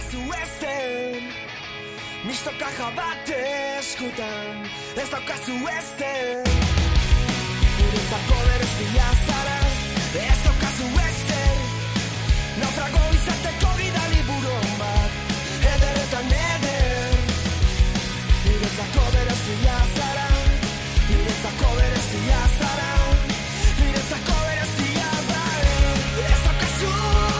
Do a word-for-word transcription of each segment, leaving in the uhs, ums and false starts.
daukazu ezen, misto kaja bat eskutan, ez daukazu ezen. Niretzako berezia zara, ez daukazu ezen, naufrago izateko gidali buron bat, ederetan eder. Niretzako berezia zara, niretzako berezia zara, niretzako berezia zara, ez daukazu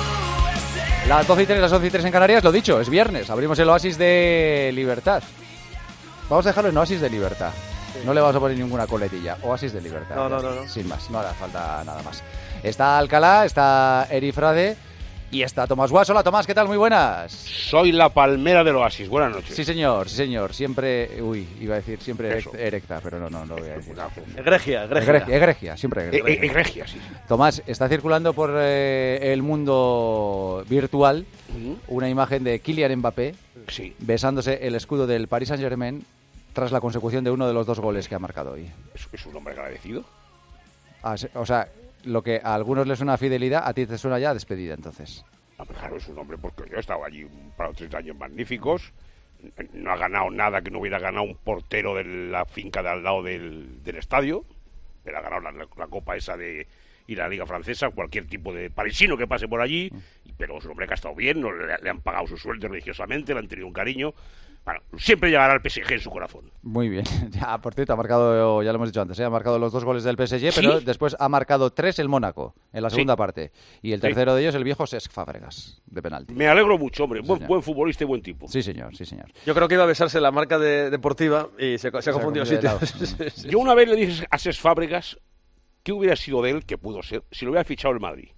ezen. Las doce y tres, las once y tres en Canarias, lo dicho, es viernes, abrimos el Oasis de Libertad. Vamos a dejarlo en Oasis de Libertad. Sí. No le vamos a poner ninguna coletilla. Oasis de Libertad. No, no, no, no. Sin más, no hará falta nada más. Está Alcalá, está Eri Frade y está Tomás Guas. Hola Tomás, ¿qué tal? Muy buenas. Soy la palmera del Oasis. Buenas noches. Sí señor, sí señor. Siempre, uy, iba a decir siempre Eso. erecta, pero no, no, no lo voy a decir. Egregia, egregia. Egregia, egregia siempre egregia. E- egregia, sí. Tomás, está circulando por eh, el mundo virtual uh-huh. una imagen de Kylian Mbappé sí. besándose el escudo del Paris Saint-Germain tras la consecución de uno de los dos goles que ha marcado hoy. ¿Es, es un hombre agradecido? Ah, o sea, lo que a algunos les suena a fidelidad, a ti te suena ya a despedida, entonces. Ah, pues claro, es un hombre porque yo he estado allí un par o tres años magníficos. No ha ganado nada que no hubiera ganado un portero de la finca de al lado del, del estadio. Pero ha ganado la, la copa esa de ir a la Liga Francesa, cualquier tipo de parisino que pase por allí. Pero es un hombre que ha estado bien, no, le, le han pagado su sueldo religiosamente, le han tenido un cariño. Bueno, siempre llegará al P S G en su corazón. Muy bien. Ya, por cierto, ha marcado, ya lo hemos dicho antes, ¿eh? ha marcado los dos goles del P S G, pero ¿sí? después ha marcado tres el Mónaco, en la segunda sí. parte. Y el tercero sí. de ellos, el viejo Cesc Fábregas, de penalti. Me alegro mucho, hombre. Sí, buen, buen futbolista y buen tipo. Sí, señor, sí, señor. Yo creo que iba a besarse la marca de, deportiva y se, se, se ha confundido sitio. Yo una vez le dije a Cesc Fábregas que hubiera sido de él, que pudo ser, si lo hubiera fichado el Madrid.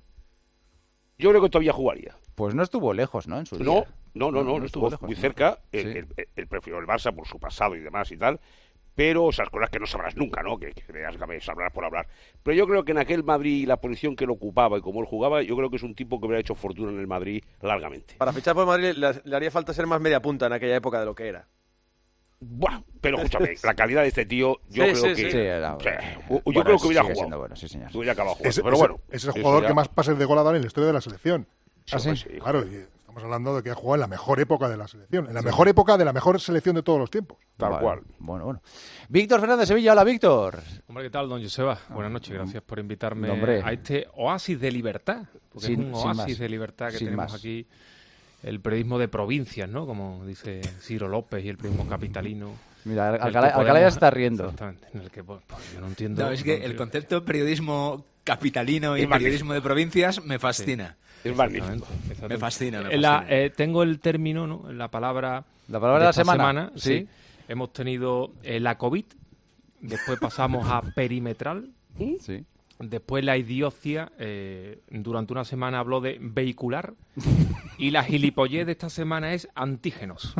Yo creo que todavía jugaría. Pues no estuvo lejos, ¿no? En su no, día. No, no, no, no, no estuvo lejos, muy ¿no? cerca. Él, sí. él, él, él prefirió el Barça por su pasado y demás y tal. Pero esas cosas que no sabrás nunca, ¿no? Que, que sabrás por hablar. Pero yo creo que en aquel Madrid, la posición que él ocupaba y cómo él jugaba, yo creo que es un tipo que hubiera hecho fortuna en el Madrid largamente. Para fichar por Madrid le, le haría falta ser más media punta en aquella época de lo que era. Bueno, pero escúchame, la calidad de este tío, yo sí, creo sí, que... Sí. Sí, era, o sea, yo bueno, creo que hubiera jugado. Siendo bueno, sí, señor. Hubiera acabado jugando, es, pero es, bueno. Es el jugador ya... que más pases de gol ha dado en la historia de la selección. ¿Ah, sí? Sí, claro, y estamos hablando de que ha jugado en la mejor época de la selección, en la sí. mejor época de la mejor selección de todos los tiempos. Tal vale. cual. Bueno, bueno. Víctor Fernández Sevilla, hola Víctor. Hombre, ¿qué tal, don Joseba? Buenas noches, gracias por invitarme no, a este oasis de libertad, porque sin, es un oasis de libertad que tenemos más. aquí, el periodismo de provincias, ¿no? Como dice Ciro López y el periodismo capitalino. Mira, Alcalá, Alcalá ya se está riendo. Exactamente, en el que pues, yo no entiendo. No, es que no el concepto periodismo capitalino y periodismo de provincias me fascina. Sí. Es magnífico. Me fascina. Me la, fascina. eh, tengo el término, ¿no? La palabra, la palabra de, de la semana. semana sí. sí. Hemos tenido eh, la COVID, después pasamos a perimetral, sí. después la idiocia, eh, durante una semana habló de vehicular, y la gilipollez de esta semana es antígenos.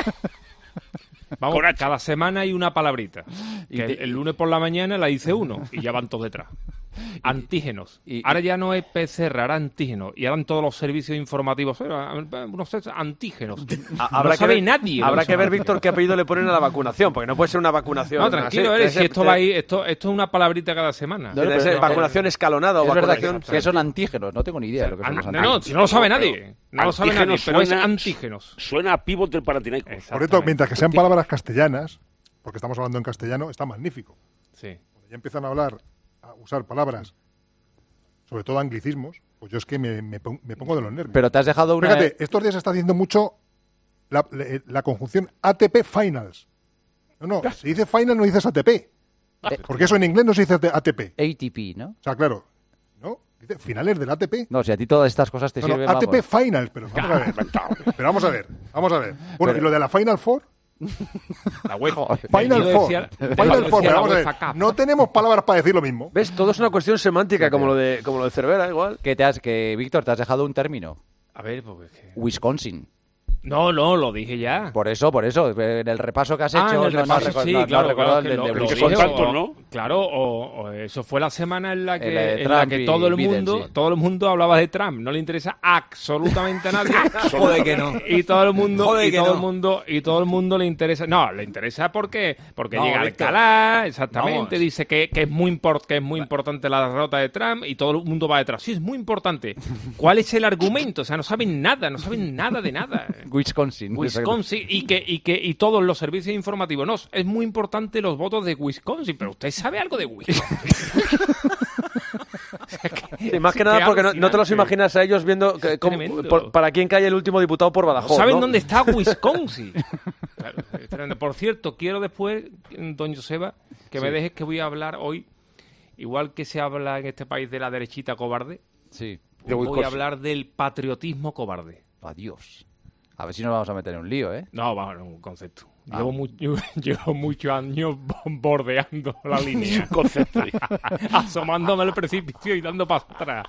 Vamos, cada semana hay una palabrita. Que el, el lunes por la mañana la dice uno y ya van todos detrás. Antígenos. Y, y, ahora ya no es P C R, ahora antígenos. Y ahora en todos los servicios informativos, no sé, antígenos. Habrá no sabe ver, nadie. Habrá que ver, Víctor, qué apellido le ponen a la vacunación, porque no puede ser una vacunación. No, tranquilo, así, eh, si te, esto te, va ahí, esto, esto es una palabrita cada semana. Debe ser vacunación escalonada o es vacunación. Verdad que, que son antígenos, no tengo ni idea de lo que son los antígenos. No, si no lo sabe nadie. No lo sabe nadie, pero es antígenos. Suena a pívot del Panathinaikos. Por esto, mientras que sean palabras castellanas, porque estamos hablando en castellano, está magnífico. Sí. Cuando ya empiezan a hablar, a usar palabras, sobre todo anglicismos, pues yo es que me, me, me pongo de los nervios. Pero te has dejado una... Fíjate, estos días se está haciendo mucho la, la, la conjunción A T P Finals. No, no, si dice Final no dices A T P. Porque eso en inglés no se dice A T P. A T P, ¿no? O sea, claro, ¿no? Dice finales del A T P. No, si a ti todas estas cosas te no, sirven, no, A T P vamos. Finals, pero vamos a ver. Pero vamos a ver, vamos a ver. Bueno, pero... ¿y lo de la Final Four? La UEFA. Final Four. Decía, Final Four, vamos a ver. No tenemos palabras para decir lo mismo. ¿Ves? Todo es una cuestión semántica, como lo de como lo de Cervera, igual. ¿Qué te has, que Víctor, te has dejado un término? A ver, porque... Wisconsin. No, no, lo dije ya. Por eso, por eso. En el repaso que has ah, hecho... en el repaso, no, sí, no, claro. No claro el de, lo, de lo que dije, son tantos, o, ¿no? Claro, o, o eso fue la semana en la que, el en la que todo el mundo Biden, sí. todo el mundo hablaba de Trump. No le interesa absolutamente a nadie. Joder que no. Y todo el mundo, Joder y que todo no. el mundo, y todo el mundo le interesa. No, le interesa porque, porque no, llega Víctor. Alcalá, exactamente, Vamos. dice que, que es muy import, que es muy importante la derrota de Trump y todo el mundo va detrás. Sí, es muy importante. ¿Cuál es el argumento? O sea, no saben nada, no saben nada de nada. Wisconsin. Wisconsin y que, y que y todos los servicios informativos. No, es muy importante los votos de Wisconsin, pero usted sabe algo de Wisconsin. O sea, que, sí, más que nada porque no, no te los imaginas a ellos viendo que, cómo, por, para quién cae el último diputado por Badajoz. No saben ¿no? dónde está Wisconsin. Claro, por cierto, quiero después, don Joseba, que sí. me dejes que voy a hablar hoy, igual que se habla en este país de la derechita cobarde, sí. voy a hablar del patriotismo cobarde. Adiós. A ver si nos vamos a meter en un lío, ¿eh? No, vamos, no, un concepto. Ah. Llevo, mu llevo muchos años bordeando la línea. Concepto. Asomándome al precipicio y dando paso atrás.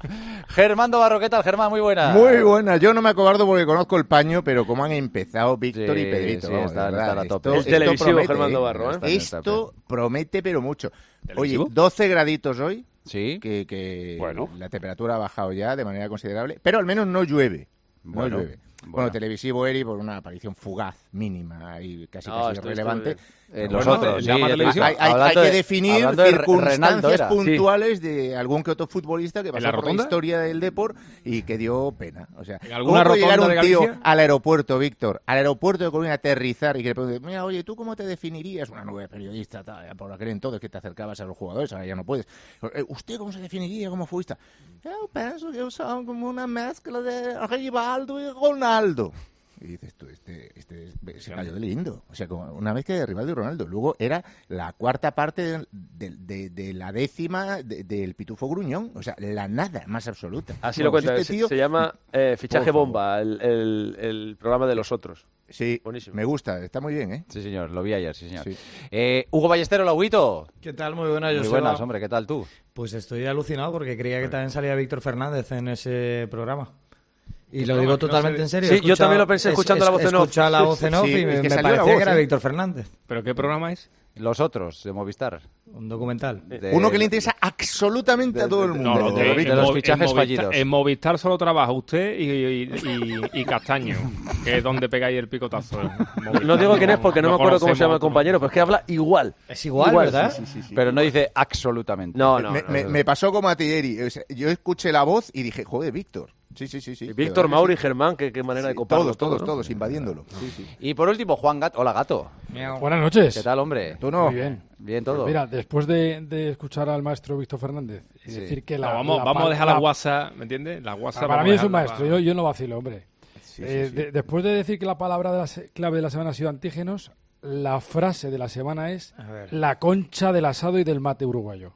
Germán Barro, ¿qué tal, Germán? Muy buena. Muy buena. Yo no me acobardo porque conozco el paño, pero como han empezado Víctor sí, y Pedrito. Sí, vamos, está, verdad, está a tope. Esto, es televisivo, promete, Germán Barro, ¿eh? Esto, esto promete, pero mucho. ¿Televisivo? Oye, doce graditos hoy. Sí. Que, que bueno. la temperatura ha bajado ya de manera considerable, pero al menos no llueve. Bueno. No llueve. Bueno, bueno, televisivo Eri por una aparición fugaz, mínima y casi, no, casi irrelevante. Eh, bueno, los otros, sí, llama televisión. Hay, hay, hay que definir de, circunstancias de puntuales sí. de algún que otro futbolista que pasó la por la historia del deporte y que dio pena. O sea, ¿en alguna ¿cómo llegar un de tío Galicia? al aeropuerto, Víctor, al aeropuerto de Coruña a aterrizar y que le pregunte, mira, oye, ¿tú cómo te definirías? Una nube periodista, tal, por aquel entonces que te acercabas a los jugadores, ahora ya no puedes. ¿Usted cómo se definiría como futbolista? Yo pienso que son como una mezcla de Rivaldo y Ronaldo. Y dices tú, este, este se cayó de lindo. O sea, como una vez que de Rivaldo y Ronaldo. Luego era la cuarta parte de, de, de, de la décima de, del Pitufo Gruñón. O sea, la nada más absoluta. Así bueno, lo cuenta. pues este tío, se, se llama eh, Fichaje Bomba, el, el, el programa de los otros. Sí, buenísimo. Me gusta. Está muy bien, ¿eh? Sí, señor. Lo vi ayer, sí, señor. Sí. Eh, Hugo Ballestero, Lauguito. ¿Qué tal? Muy buenas, Muy buenas, hombre. ¿Qué tal tú? Pues estoy alucinado porque creía que también salía Víctor Fernández en ese programa. Y lo digo totalmente en serio. Sí, yo también lo pensé escuchando es, la voz en off. Escuchaba la voz en off Sí, y es me, que me salió parecía la voz, que era ¿eh? Víctor Fernández. ¿Pero qué programa es? Los otros, de Movistar. Un documental. De... Uno que le interesa absolutamente a todo el mundo. No, no, de, de, de los fichajes en fallidos. Movistar, en Movistar solo trabaja usted y, y, y, y Castaño, que es donde pegáis el picotazo. No digo quién es porque no, no me acuerdo cómo se llama el compañero, pero es que habla igual. Es igual, igual ¿verdad? Sí, sí, sí, sí. Pero no dice absolutamente. No, no. Me, no, me, no. me pasó como a ti, Eri. O sea, yo escuché la voz y dije, joder, Víctor. Sí, sí, sí. sí. Víctor, Mauri, Germán, qué, qué manera sí, de coparlos. Todos, todos, ¿no? todos, invadiéndolo. Sí, sí. Y por último, Juan Gato. Hola, Gato. Buenas noches. ¿Qué tal, hombre? Tú no. Muy bien. Bien todo. Pues mira, después de, de escuchar al maestro Víctor Fernández y Sí. decir que la... No, vamos la, vamos a dejar la la- WhatsApp, ¿me entiendes? La WhatsApp. Para vamos mí a es un dejarla maestro, para- yo, yo no vacilo, hombre. Sí, Eh, sí, sí. de- después de decir que la palabra de la se- clave de la semana ha sido antígenos, la frase de la semana es A ver. la concha del asado y del mate uruguayo.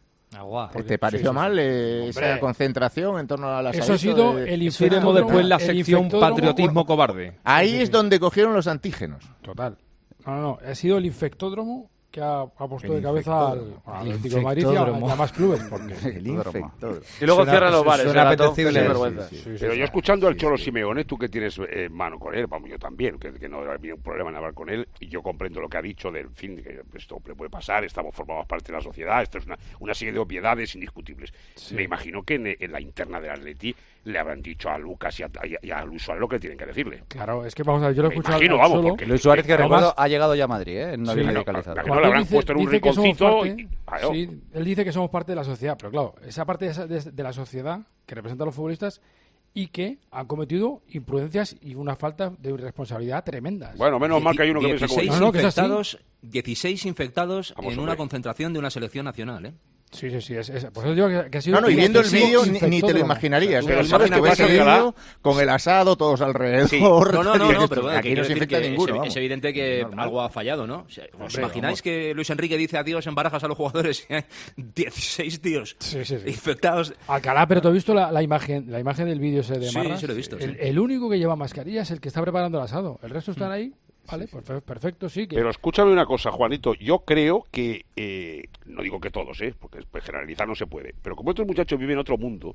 Agua. Porque- ¿Te pareció sí, sí, mal sí. eh, esa Hombre. concentración en torno a la Eso ha sido el Eso iremos infectódromo- después la el sección infectódromo- patriotismo cobarde. Ahí es donde cogieron los antígenos. Total. No, no, no. Ha sido el infectódromo que ha, ha puesto El de cabeza al, infectódromo. al El Atlético de Madrid y a, infectódromo. y a más clubes. Porque El infectódromo. Y luego Suena- cierran los bares. suena Renato, apetecible. qué sinvergüenza. Sí, sí, sí. Pero yo escuchando al Cholo Simeone, tú que tienes eh, mano con él, vamos, yo también, que, que no había un problema en hablar con él, y yo comprendo lo que ha dicho del fin, de que esto le puede pasar, estamos formamos parte de la sociedad, esto es una, una serie de obviedades indiscutibles. Me imagino que en, en la interna del Atleti le habrán dicho a Lucas y a, y a- y a Luis Suárez lo que tienen que decirle. Claro, es que vamos a ver, yo lo he Me escuchado imagino, al vamos, Cholo. porque Luis Suárez, que Además- recuerdo, ha llegado ya a Madrid, ¿eh? No Sí, había claro, medicalizado. claro, Cuando lo habrán dice- puesto en un dice que somos rinconcito parte- y- claro. sí, él dice que somos parte de la sociedad, pero claro, esa parte de, esa- de- de la sociedad que representa a los futbolistas y que han cometido imprudencias y una falta de irresponsabilidad tremendas. Bueno, menos mal que hay uno que piensa como dieciséis No, no, que es así. infectados, dieciséis infectados Vamos, en hombre. una concentración de una selección nacional, ¿eh? Sí, sí, sí. Es, es, pues eso digo que, que ha sido No, no, y viendo el excesivo vídeo ni, ni te lo infectódromo. imaginarías. Pero ¿eh? ¿sabes que qué ves pasa, el Alcalá? vídeo con el asado todos alrededor. Sí. No, no, no, Dices no, tú, pero bueno, aquí que no se quiero infecta decir que ninguno. es, vamos. es evidente que Normal. algo ha fallado, ¿no? O sea, ¿os Hombre, imagináis que Luis Enrique dice adiós en Barajas a los jugadores y hay dieciséis tíos Sí, sí, sí. infectados? Alcalá, pero tú has visto la, la imagen la imagen del vídeo ese de Sí, Marras. sí lo he visto, El, sí. el único que lleva mascarilla es el que está preparando el asado. El resto Mm. están ahí. Vale, perfe- perfecto, sí. Que... Pero escúchame una cosa, Juanito. Yo creo que, eh, no digo que todos, ¿eh? Porque pues, generalizar no se puede. Pero como estos muchachos viven en otro mundo,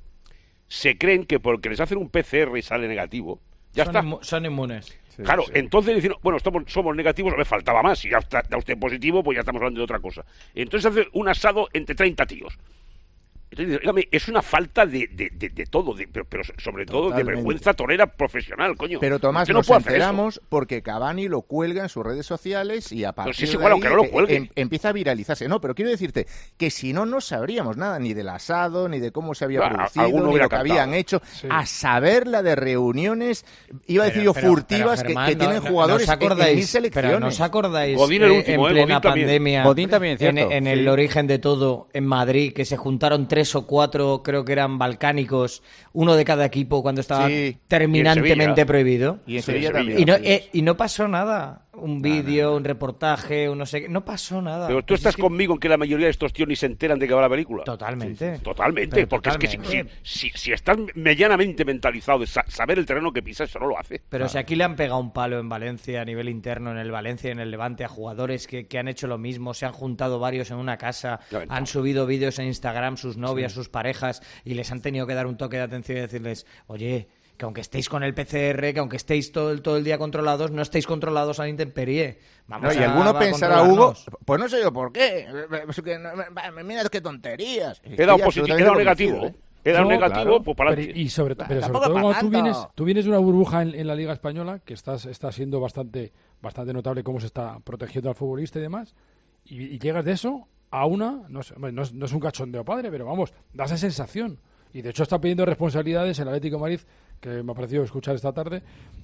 se creen que porque les hacen un P C R y sale negativo, ya son, está. inmu- son inmunes. Claro, entonces dicen, bueno, estamos, somos negativos, me faltaba más. Si ya está, da usted positivo, pues ya estamos hablando de otra cosa. Entonces hace un asado entre treinta tíos. Entonces, dígame, es una falta de, de, de, de todo, de, pero, pero sobre todo Totalmente. de vergüenza torera profesional, coño. Pero Tomás, no nos enteramos porque Cavani lo cuelga en sus redes sociales y a partir si es de igual, ahí que no lo cuelgue. em, empieza a viralizarse. No, pero quiero decirte que si no, no sabríamos nada ni del asado, ni de cómo se había Claro, producido, alguno ni hubiera lo que cantado. habían hecho. Sí. A saber la de reuniones, iba a decir yo, Pero- pero- furtivas, pero, que- Germán, que, tienen no- jugadores ¿no os acordáis, en mil selecciones. Pero ¿no os acordáis Godín el eh, último, en eh, plena Godín también. pandemia, Godín también, en, cierto. en el Sí. origen de todo, en Madrid, que se juntaron tres o cuatro, creo que eran balcánicos, uno de cada equipo cuando estaba Sí. terminantemente Y en prohibido? Y en Sí, Sevilla Sevilla. también. Y no, sí. eh, y no pasó nada. Un vídeo, un reportaje, un no sé qué. No pasó nada. Pero tú Pues estás es que- conmigo en que la mayoría de estos tíos ni se enteran de que va la película. Totalmente. Totalmente, Pero porque es que totalmente. si, si, si estás medianamente mentalizado de sa- saber el terreno que pisas, eso no lo hace. Pero si aquí le han pegado un palo en Valencia a nivel interno, en el Valencia y en el Levante, a jugadores que, que han hecho lo mismo, se han juntado varios en una casa, Lamentable. han subido vídeos en Instagram, sus novias, sus parejas, y les han tenido que dar un toque de atención y decirles, oye, que aunque estéis con el P C R, que aunque estéis todo el, todo el día controlados, no estéis controlados a la intemperie. No, Vamos y a- alguno a pensará, Hugo, controlarnos. pues no sé yo por qué. Es que no- me- Mira, qué tonterías. He dado positivo, he dado negativo. ¿eh? He dado No, negativo, claro. pues para Pero, adelante. y sobre, pero sobre Tampoco todo pa' cuando tú tanto. vienes, tú vienes de una burbuja en, en la Liga Española, que estás, está siendo bastante, bastante notable cómo se está protegiendo al futbolista y demás, y, y llegas de eso a una, no, sé, hombre, no, es, no es un cachondeo padre, pero vamos, da esa sensación. Y de hecho está pidiendo responsabilidades el Atlético de Madrid, que me ha parecido escuchar esta tarde,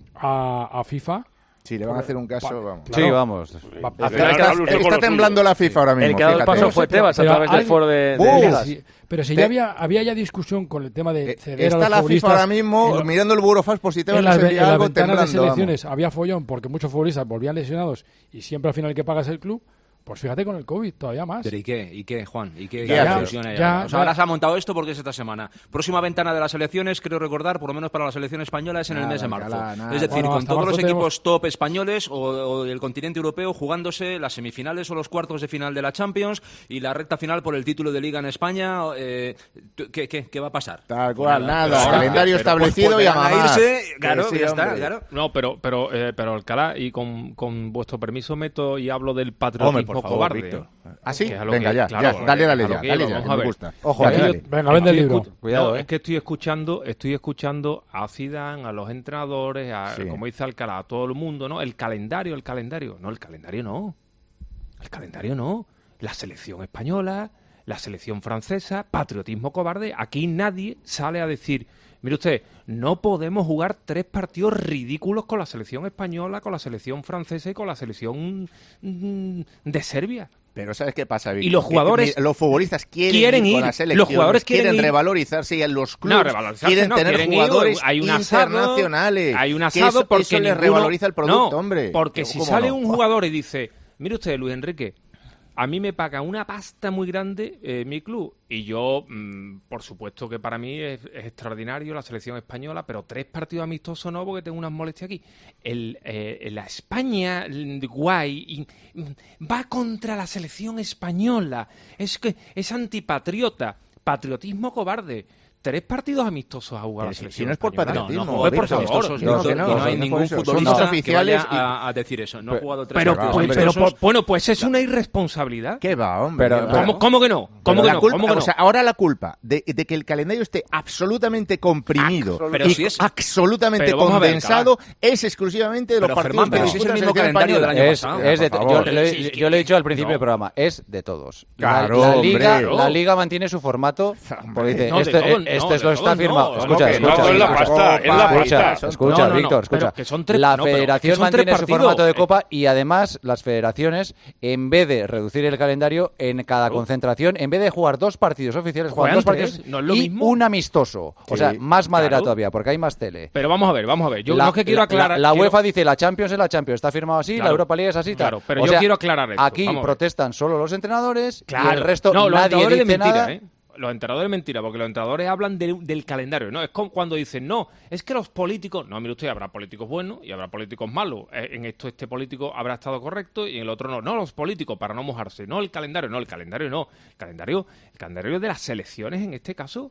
a, a FIFA. Si le van a hacer un caso, Pa- vamos. Sí, vamos. Va- Eh, Al Está, final, hable usted con está lo temblando suyo. la FIFA ahora mismo. El que ha dado el fíjate. paso fue Tebas a Pero través del hay- foro de, de ¡Uh! ligas. Sí, pero si Te- ya había, había ya discusión con el tema de Eh, ceder a Está los la FIFA futbolistas ahora mismo en, mirando el Burofax por si te en vas a las, ve- enviar en las algo ventanas de temblando. vamos. selecciones. Había follón porque muchos futbolistas volvían lesionados y siempre al final el que paga es el club. Pues fíjate con el COVID, todavía más. Pero ¿y qué? ¿Y qué, Juan? ¿Y qué, Ya, qué ya, discusión hay ya, ahora? O sea, ya. ahora se ha montado esto porque es esta semana. Próxima ventana de las elecciones, creo recordar, por lo menos para la selección española, es en el Nada, mes de marzo. Alcalá, nada. Es decir, Bueno, con hasta todos los marzo tenemos- equipos top españoles o, o del continente europeo jugándose las semifinales o los cuartos de final de la Champions y la recta final por el título de Liga en España. Eh, ¿qué, qué, ¿Qué va a pasar? Tal cual, nada. Pero ahora- Calendario pero, pues, establecido pues, y a van a mamar. irse, Que claro, sí, ya está, hombre. claro. No, pero, pero, eh, pero Alcalá, y con, con vuestro permiso meto y hablo del Hombre, patriotismo por favor, cobarde. Víctor. ¿Ah, sí? Que es a lo Venga, que- ya, claro, ya. Dale, dale a lo ya. que Dale iba, ya, vamos me a ver. gusta. Ojo, Aquí eh, yo- venga, vende el Estoy libro. escu- Cuidado, no, eh. es que estoy escuchando, estoy escuchando a Zidane, a los entrenadores, a, Sí. como dice Alcalá, a todo el mundo, ¿no? El calendario, el calendario. No, el calendario no. El calendario no. La selección española, la selección francesa, patriotismo cobarde. Aquí nadie sale a decir, mire usted, no podemos jugar tres partidos ridículos con la selección española, con la selección francesa y con la selección mm, de Serbia. Pero ¿sabes qué pasa, Víctor? Y los Que- jugadores que los futbolistas quieren, quieren ir con ir, la selección, los jugadores quieren ir. revalorizarse y en los No, clubes revalorizarse quieren no, tener quieren ir, jugadores hay un asado, internacionales. Hay un Que asado eso, porque eso les ninguno- revaloriza el producto, no, hombre. porque Que, si ¿cómo sale no? un jugador y dice, mire usted, Luis Enrique, a mí me paga una pasta muy grande eh, mi club y yo, mm, por supuesto que para mí es, es extraordinario la selección española, pero tres partidos amistosos no porque tengo unas molestias aquí. El, eh, la España mm, guay y, mm, va contra la selección española, es que es antipatriota, patriotismo cobarde. Tres partidos amistosos a jugar Pero la si- selección si no es por española. patriotismo, No, no, pues por Víctor. favor. Amistosos, no, no, que no, y no hay no por ningún eso, son futbolista los que oficiales vaya y- a, a decir eso. No he jugado tres Pero, partidos pues, pero, amistosos. pues, bueno, pues es una irresponsabilidad. ¿Qué va, hombre? Pero- ¿Qué va? pero- ¿Cómo, cómo que no? ¿Cómo Pero que la no? culpa- ¿Cómo que no? O sea, ahora la culpa de, de que el calendario esté absolutamente comprimido Pero y si es- absolutamente pero vamos a ver, condensado es exclusivamente de los Pero, partidos Germán, que pero si es el disputa mismo la selección calendario del española. año Es, pasado. es de por to- favor. yo, le- Sí, sí, yo le he dicho al principio no. del programa, es de todos. Claro, la, la hombre. liga, Claro. la liga mantiene su formato. Porque dice, No, de esto, todo, eh, no, esto de es lo todo está no. firmado. ¿Cómo Escucha, que no? escucha, Es la escucha. pasta, es la Escucha, pasta. escucha, No, no, no, Víctor, pero escucha. que son tres- la no, pero que federación son tres mantiene su partidos. formato de Eh. copa y además las federaciones, en vez de reducir el calendario en cada concentración, en vez de jugar dos partidos oficiales, juegan dos Juegan tres, partidos ¿no es lo y mismo? un amistoso. O sea, más madera claro. todavía, porque hay más tele. Pero vamos a ver, vamos a ver. Yo la, no es que quiero la- aclarar. La, la quiero- UEFA dice la Champions es la Champions, está firmado así, la Claro. Europa League es así. tal. Claro, pero O yo sea, quiero aclarar esto. Aquí Vamos a ver. protestan solo los entrenadores Claro. y el resto no, los nadie entrenadores dice de mentira, nada. ¿eh? Los entrenadores de mentira, porque los entrenadores hablan de- del calendario, ¿no? Es como cuando dicen, no, es que los políticos... No, mire usted, habrá políticos buenos y habrá políticos malos. Eh, En esto este político habrá estado correcto y en el otro no. No, los políticos, para no mojarse. No, el calendario, no, el calendario no. El calendario, el calendario de las selecciones, en este caso,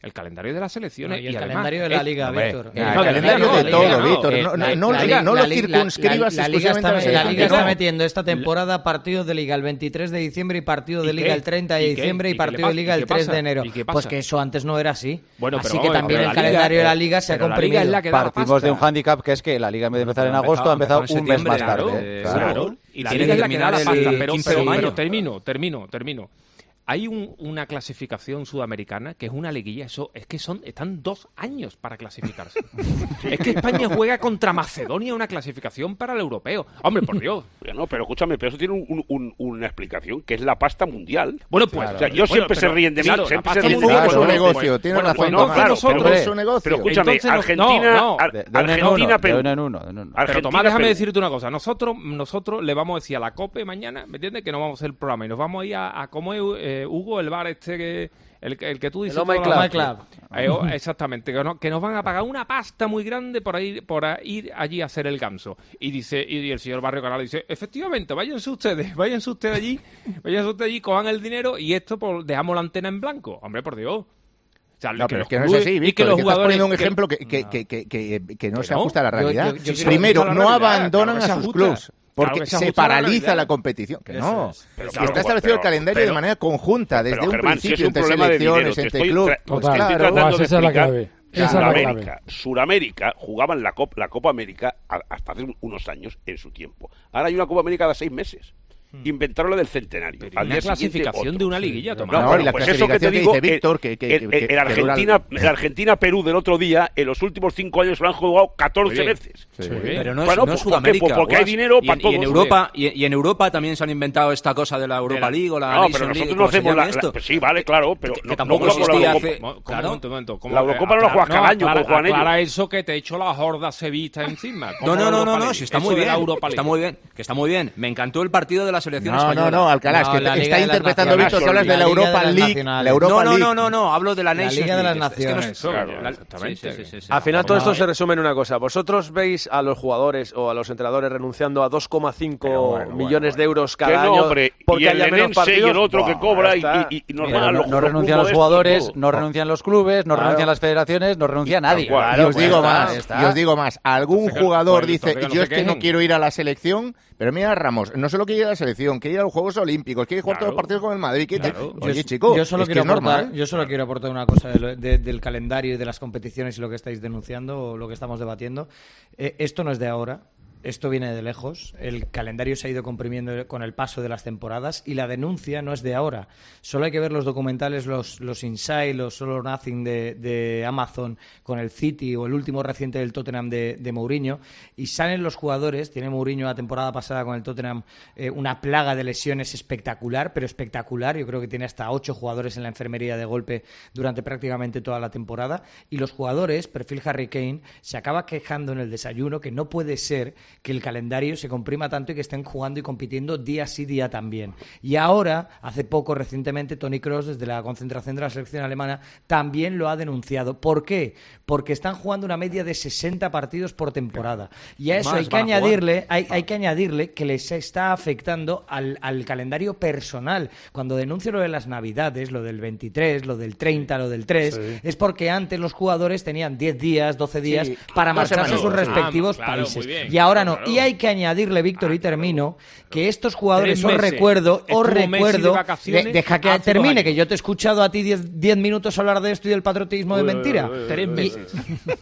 el calendario de las selecciones no, y el y calendario además, de la Liga, eh, Víctor. El calendario de todo, Víctor. No, no, no, la, no la, lo circunscribas la, la, la Liga está, la Liga está no. metiendo esta temporada partidos de Liga el veintitrés de diciembre y partido de ¿Y Liga qué? el treinta de ¿Y qué? diciembre y, ¿Y partido de Liga el tres de enero. Pues que eso antes no era así. Bueno, así pero, que también pero el la calendario Liga, de la Liga se ha pero la comprimido. Liga es la que da la Partimos pasta. de un hándicap que es que la Liga en vez de empezar en agosto ha empezado un mes más claro, tarde. eh, Claro. claro. Y La la Liga Liga es la que que da la terminar pasta, el pero, quince pero, de mayo. pero termino, termino, termino. Hay un, una clasificación sudamericana que es una liguilla, eso es que son están dos años para clasificarse. Es que España juega contra Macedonia una clasificación para el europeo. Hombre, por Dios. No, pero escúchame, pero eso tiene un, un, una explicación, que es la pasta mundial. Bueno, pues... O sea, yo bueno, siempre pero, se ríen de mí, claro, siempre la se ríen de mí. Fútbol es un Bueno, negocio, tiene bueno, razón. bueno, Tomás. claro, Fútbol pero, es un negocio. pero escúchame, Entonces, no, Argentina... no, no. Ar- De, de uno en Argentina, uno, Perú. de uno en uno, de uno en uno. Pero Argentina, Tomás, déjame Perú. decirte una cosa. Nosotros nosotros le vamos a decir a la COPE mañana, ¿me entiendes? Que no vamos a hacer el programa y nos vamos a ir a, a como es eh, Hugo, el bar este que... El, el que tú dices... El Oh My todas Club. las noches. Eh, oh, exactamente. Que, no- que nos van a pagar una pasta muy grande por ir, por a- ir allí a hacer el ganso. Y dice y el señor Barrio Canal dice, efectivamente, váyanse ustedes, váyanse ustedes allí, váyanse ustedes allí, cojan el dinero y esto pues, dejamos la antena en blanco. Hombre, por Dios. O sea, No, que pero los es que no es clubes- así, y que Víctor. los Es que estás jugadores... poniendo un que- ejemplo que, que, que, que, que, que no Que se no. ajusta a la Yo- realidad. yo- yo creo que Primero, se ajusta a la no realidad, abandonan claro que a se sus ajusta. clubes. Porque Claro que se se ajusta a la paraliza realidad. la competición. Que Eso no. es. Pero Que claro, está establecido el pero- calendario pero- de manera conjunta, desde pero, un Germán, si principio, es un entre problema de dinero, selecciones, te entre estoy clubes. tra- Pues Total, estoy claro. tratando Pues de esa es la explicar clave. que Esa es la Suramérica, clave. Suramérica jugaban la Copa, la Copa América a- hasta hace unos años en su tiempo. Ahora hay una Copa América cada seis meses. Inventaron lo del centenario. Pero Al una día siguiente, clasificación otro. de una liguilla, Tomás. No, No, bueno, y la pues eso que te clasificación que digo, dice el- Víctor, que- que- el, que- el que Argentina, dura- el Argentina-Perú del otro día, en los últimos cinco años lo han jugado catorce Muy bien. veces. Sí. Muy bien. Pero no es, Bueno, no pues, es ¿por qué? Sudamérica. Pues porque hay Guas. dinero y, para en- y en todos. Europa y, y en Europa también se han inventado esta cosa de la Europa De la- League o la No, Nation pero League, nosotros no como se hacemos llame la, esto. la- pues sí, vale, claro, pero que no- tampoco no como la existía Eurocopa. hace- Mo- Claro. Un momento, un momento. ¿Cómo- La Eurocopa no la juegas cada año, aclara- como juegan ellos. aclara eso que te echo la horda sevista encima. No, ¿Cómo no, la no, Europa no, no, League? si está Eso muy de bien, la Europa está League. muy bien, que está muy bien. Me encantó el partido de la selección No, española. no, no, Alcalá, es No, que la te- Liga está de las interpretando Naciones. Víctor que hablas de la La Liga de Europa las League. Nacionales. La Europa No, no, League. no, no, no, hablo de la La Nation Liga de las League. Es que no- Naciones. Eso, la- ya, exactamente. sí, sí, sí, sí. Al final todo No, esto eh. se resume en una cosa. Vosotros veis a los jugadores o a los entrenadores renunciando a dos coma cinco Pero bueno, millones bueno, de euros Que cada no, año hombre, porque y el haya menos Lenense y partidos. el otro que Buah, cobra ya y, está. y, y Pero normal. no, los- no los renuncian los clubes, jugadores, todo. no renuncian los clubes, no Claro. renuncian las federaciones, no renuncia nadie. Tal cual. Y os Pues digo ya está, más, ya está. y os digo más. Algún Entonces, que- jugador pues, dice, entonces que no yo se es que no quejen. quiero ir a la selección, pero mira Ramos, no solo quiere ir a la selección, quiere ir a los Juegos Olímpicos, quiere jugar Claro. todos los partidos con el Madrid. quiere- Claro. Oye, Yo- chico, yo solo es que quiero es normal. aportar, yo solo quiero aportar una cosa de lo- de- del calendario y de las competiciones y lo que estáis denunciando o lo que estamos debatiendo. Eh, esto no es de ahora. Esto viene de lejos. El calendario se ha ido comprimiendo con el paso de las temporadas y la denuncia no es de ahora. Solo hay que ver los documentales, los, los Inside, los All or Nothing de, de Amazon con el City o el último reciente del Tottenham de, de Mourinho y salen los jugadores. Tiene Mourinho la temporada pasada con el Tottenham eh, una plaga de lesiones espectacular, pero espectacular. Yo creo que tiene hasta ocho jugadores en la enfermería de golpe durante prácticamente toda la temporada. Y los jugadores, perfil Harry Kane, se acaba quejando en el desayuno que no puede ser que el calendario se comprima tanto y que estén jugando y compitiendo día sí día también. Y ahora, hace poco, recientemente, Toni Kroos, desde la concentración de la selección alemana, también lo ha denunciado. ¿Por qué? Porque están jugando una media de sesenta partidos por temporada. Y a eso Más hay que van a jugar. añadirle, hay, hay que añadirle que les está afectando al, al calendario personal. Cuando denuncio lo de las Navidades, lo del veintitrés, lo del treinta, lo del tres, Sí. es porque antes los jugadores tenían diez días, doce días Sí, para dos marcharse a sus semanas. respectivos Ah, claro, países. muy bien, Y ahora no. claro. Y hay que añadirle, Víctor, y termino, que estos jugadores, Tres os meses. recuerdo, os Estuvo Messi de recuerdo, vacaciones de- deja que hace dos termine, años. que yo te he escuchado a ti diez, diez minutos hablar de esto y del patriotismo de mentira. Tres Y- meses.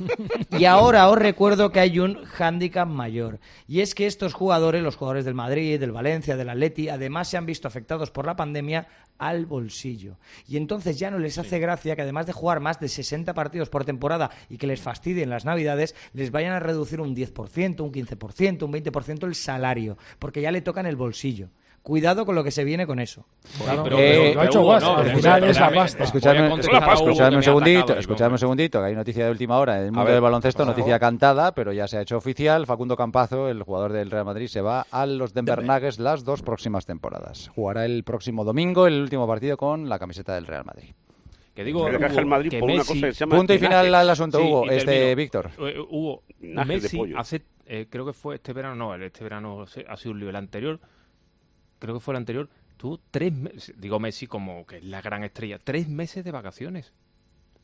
Y ahora os recuerdo que hay un hándicap mayor. Y es que estos jugadores, los jugadores del Madrid, del Valencia, del Atleti, además se han visto afectados por la pandemia al bolsillo. Y entonces ya no les hace gracia que además de jugar más de sesenta partidos por temporada y que les fastidien las Navidades, les vayan a reducir un diez por ciento, un quince por ciento, un veinte por ciento el salario, porque ya le tocan el bolsillo. Cuidado con lo que se viene con eso. Claro, pero- pero Eh, lo ha hecho Hugo, Guas, no, al pero final es la espérame, pasta. Escuchadme, Voy a contestar a Hugo, escuchadme que un me ha segundito, atacado, escuchadme digo. un segundito, que hay noticia de última hora en el mundo ver, del baloncesto, por noticia favor. cantada, pero ya se ha hecho oficial. Facundo Campazo, el jugador del Real Madrid, se va a los Denver Nuggets las dos próximas temporadas. Jugará el próximo domingo el último partido con la camiseta del Real Madrid. Que digo, Pero caja el Hugo, Madrid que por una Messi- cosa que se llama Punto y final linaje. al asunto, Sí, Hugo. y Este, termino. Víctor. Eh, Hugo, Linaje de Messi pollo. hace, eh, creo que fue este verano, no, el- este verano se- ha sido un nivel anterior, creo que fue el anterior, tuvo tres meses, digo Messi como que es la gran estrella, tres meses de vacaciones.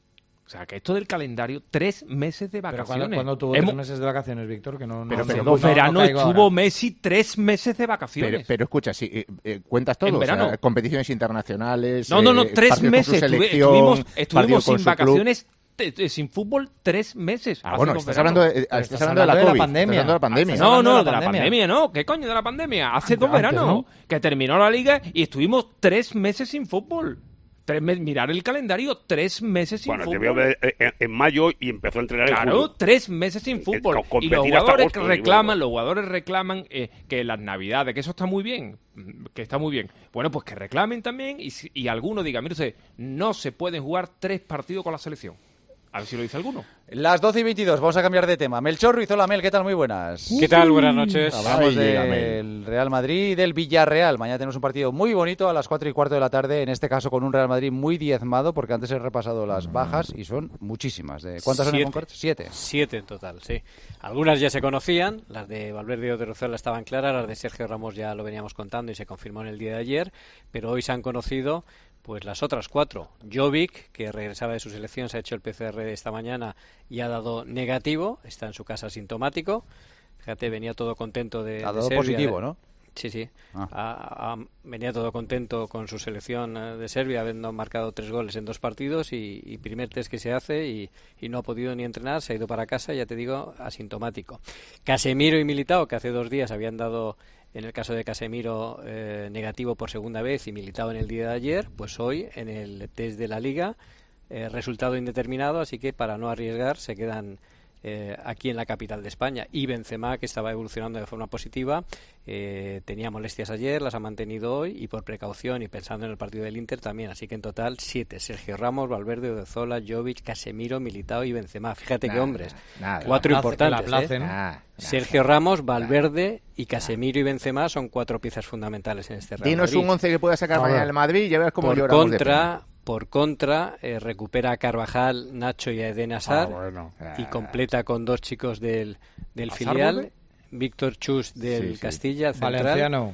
O sea, que esto del calendario, tres meses de vacaciones. ¿Pero cuándo, cuándo tuvo Hemos... tres meses de vacaciones, Víctor? Que no, no, pero no, pero no, dos no, veranos no estuvo ahora. Messi tres meses de vacaciones. Pero, pero escucha, si eh, eh, cuentas todo, En verano. o sea, competiciones internacionales. No, no, no, eh, tres partidos con meses. su Estuve- selección, estuvimos partidos estuvimos con sin su club. vacaciones, te- te- sin fútbol, tres meses. Ah, hace bueno, dos estás veranos. hablando de, eh, Pero estás estás hablando de la hablando de la COVID, pandemia. estás hablando de la pandemia. Estás No, hablando no, de de la la pandemia. pandemia, no. ¿Qué coño de la pandemia? Hace dos Antes, veranos ¿no? que terminó la liga y estuvimos tres meses sin fútbol. Tres me- mirar el calendario, tres meses sin Bueno, te fútbol. veo ver, eh, en, en mayo y empezó a entrenar en Claro, julio. tres meses sin fútbol. co- Y los competir hasta jugadores agosto, reclaman, digo. los jugadores reclaman eh, que las navidades, que eso está muy bien, mm, que está muy bien. Bueno, pues que reclamen también y, si- y alguno diga, mire usted, no se pueden jugar tres partidos con la selección. A ver si lo dice alguno. Las doce y veintidós, vamos a cambiar de tema. Melchor Ruizola, Mel, ¿qué tal? Muy buenas. ¿Qué tal? Buenas noches. Hablamos Ay, dígame. del Real Madrid y del Villarreal. Mañana tenemos un partido muy bonito a las cuatro y cuarto de la tarde, en este caso con un Real Madrid muy diezmado, porque antes he repasado las bajas y son muchísimas. ¿De ¿Cuántas son en Siete. concreto? Siete. Siete en total, sí. Algunas ya se conocían, las de Valverde y Odriozola estaban claras, las de Sergio Ramos ya lo veníamos contando y se confirmó en el día de ayer, pero hoy se han conocido pues las otras cuatro. Jovic, que regresaba de su selección, se ha hecho el P C R esta mañana y ha dado negativo, está en su casa asintomático. Fíjate, venía todo contento de, Ha de dado Serbia, positivo, de- ¿no? Sí, sí. Ah. Ha- ha- venía todo contento con su selección eh, de Serbia, habiendo marcado tres goles en dos partidos y, y primer test que se hace y, y no ha podido ni entrenar, se ha ido para casa, ya te digo, asintomático. Casemiro y Militao, que hace dos días habían dado, en el caso de Casemiro, eh, negativo por segunda vez y Militao en el día de ayer, pues hoy en el test de la Liga, eh, resultado indeterminado, así que para no arriesgar se quedan eh, aquí en la capital de España. Y Benzema, que estaba evolucionando de forma positiva, eh, tenía molestias ayer, las ha mantenido hoy y por precaución y pensando en el partido del Inter también. Así que en total siete: Sergio Ramos, Valverde, Odriozola, Jovic, Casemiro, Militao y Benzema. Fíjate qué Nada, hombres, nada. cuatro La place- importantes. la place, ¿eh? ¿no? Nah, Sergio Ramos, Valverde y Casemiro y Benzema son cuatro piezas fundamentales en este Real Dinos Madrid. un once que pueda sacar A mañana ver. el Madrid y ya verás cómo Por lloramos de contra, por contra eh, recupera a Carvajal, Nacho y a Eden Hazard Ah, bueno. y completa con dos chicos del, del ¿Hazard filial, vuelve? Víctor Chus del Sí, sí. Castilla, central, Valenciano.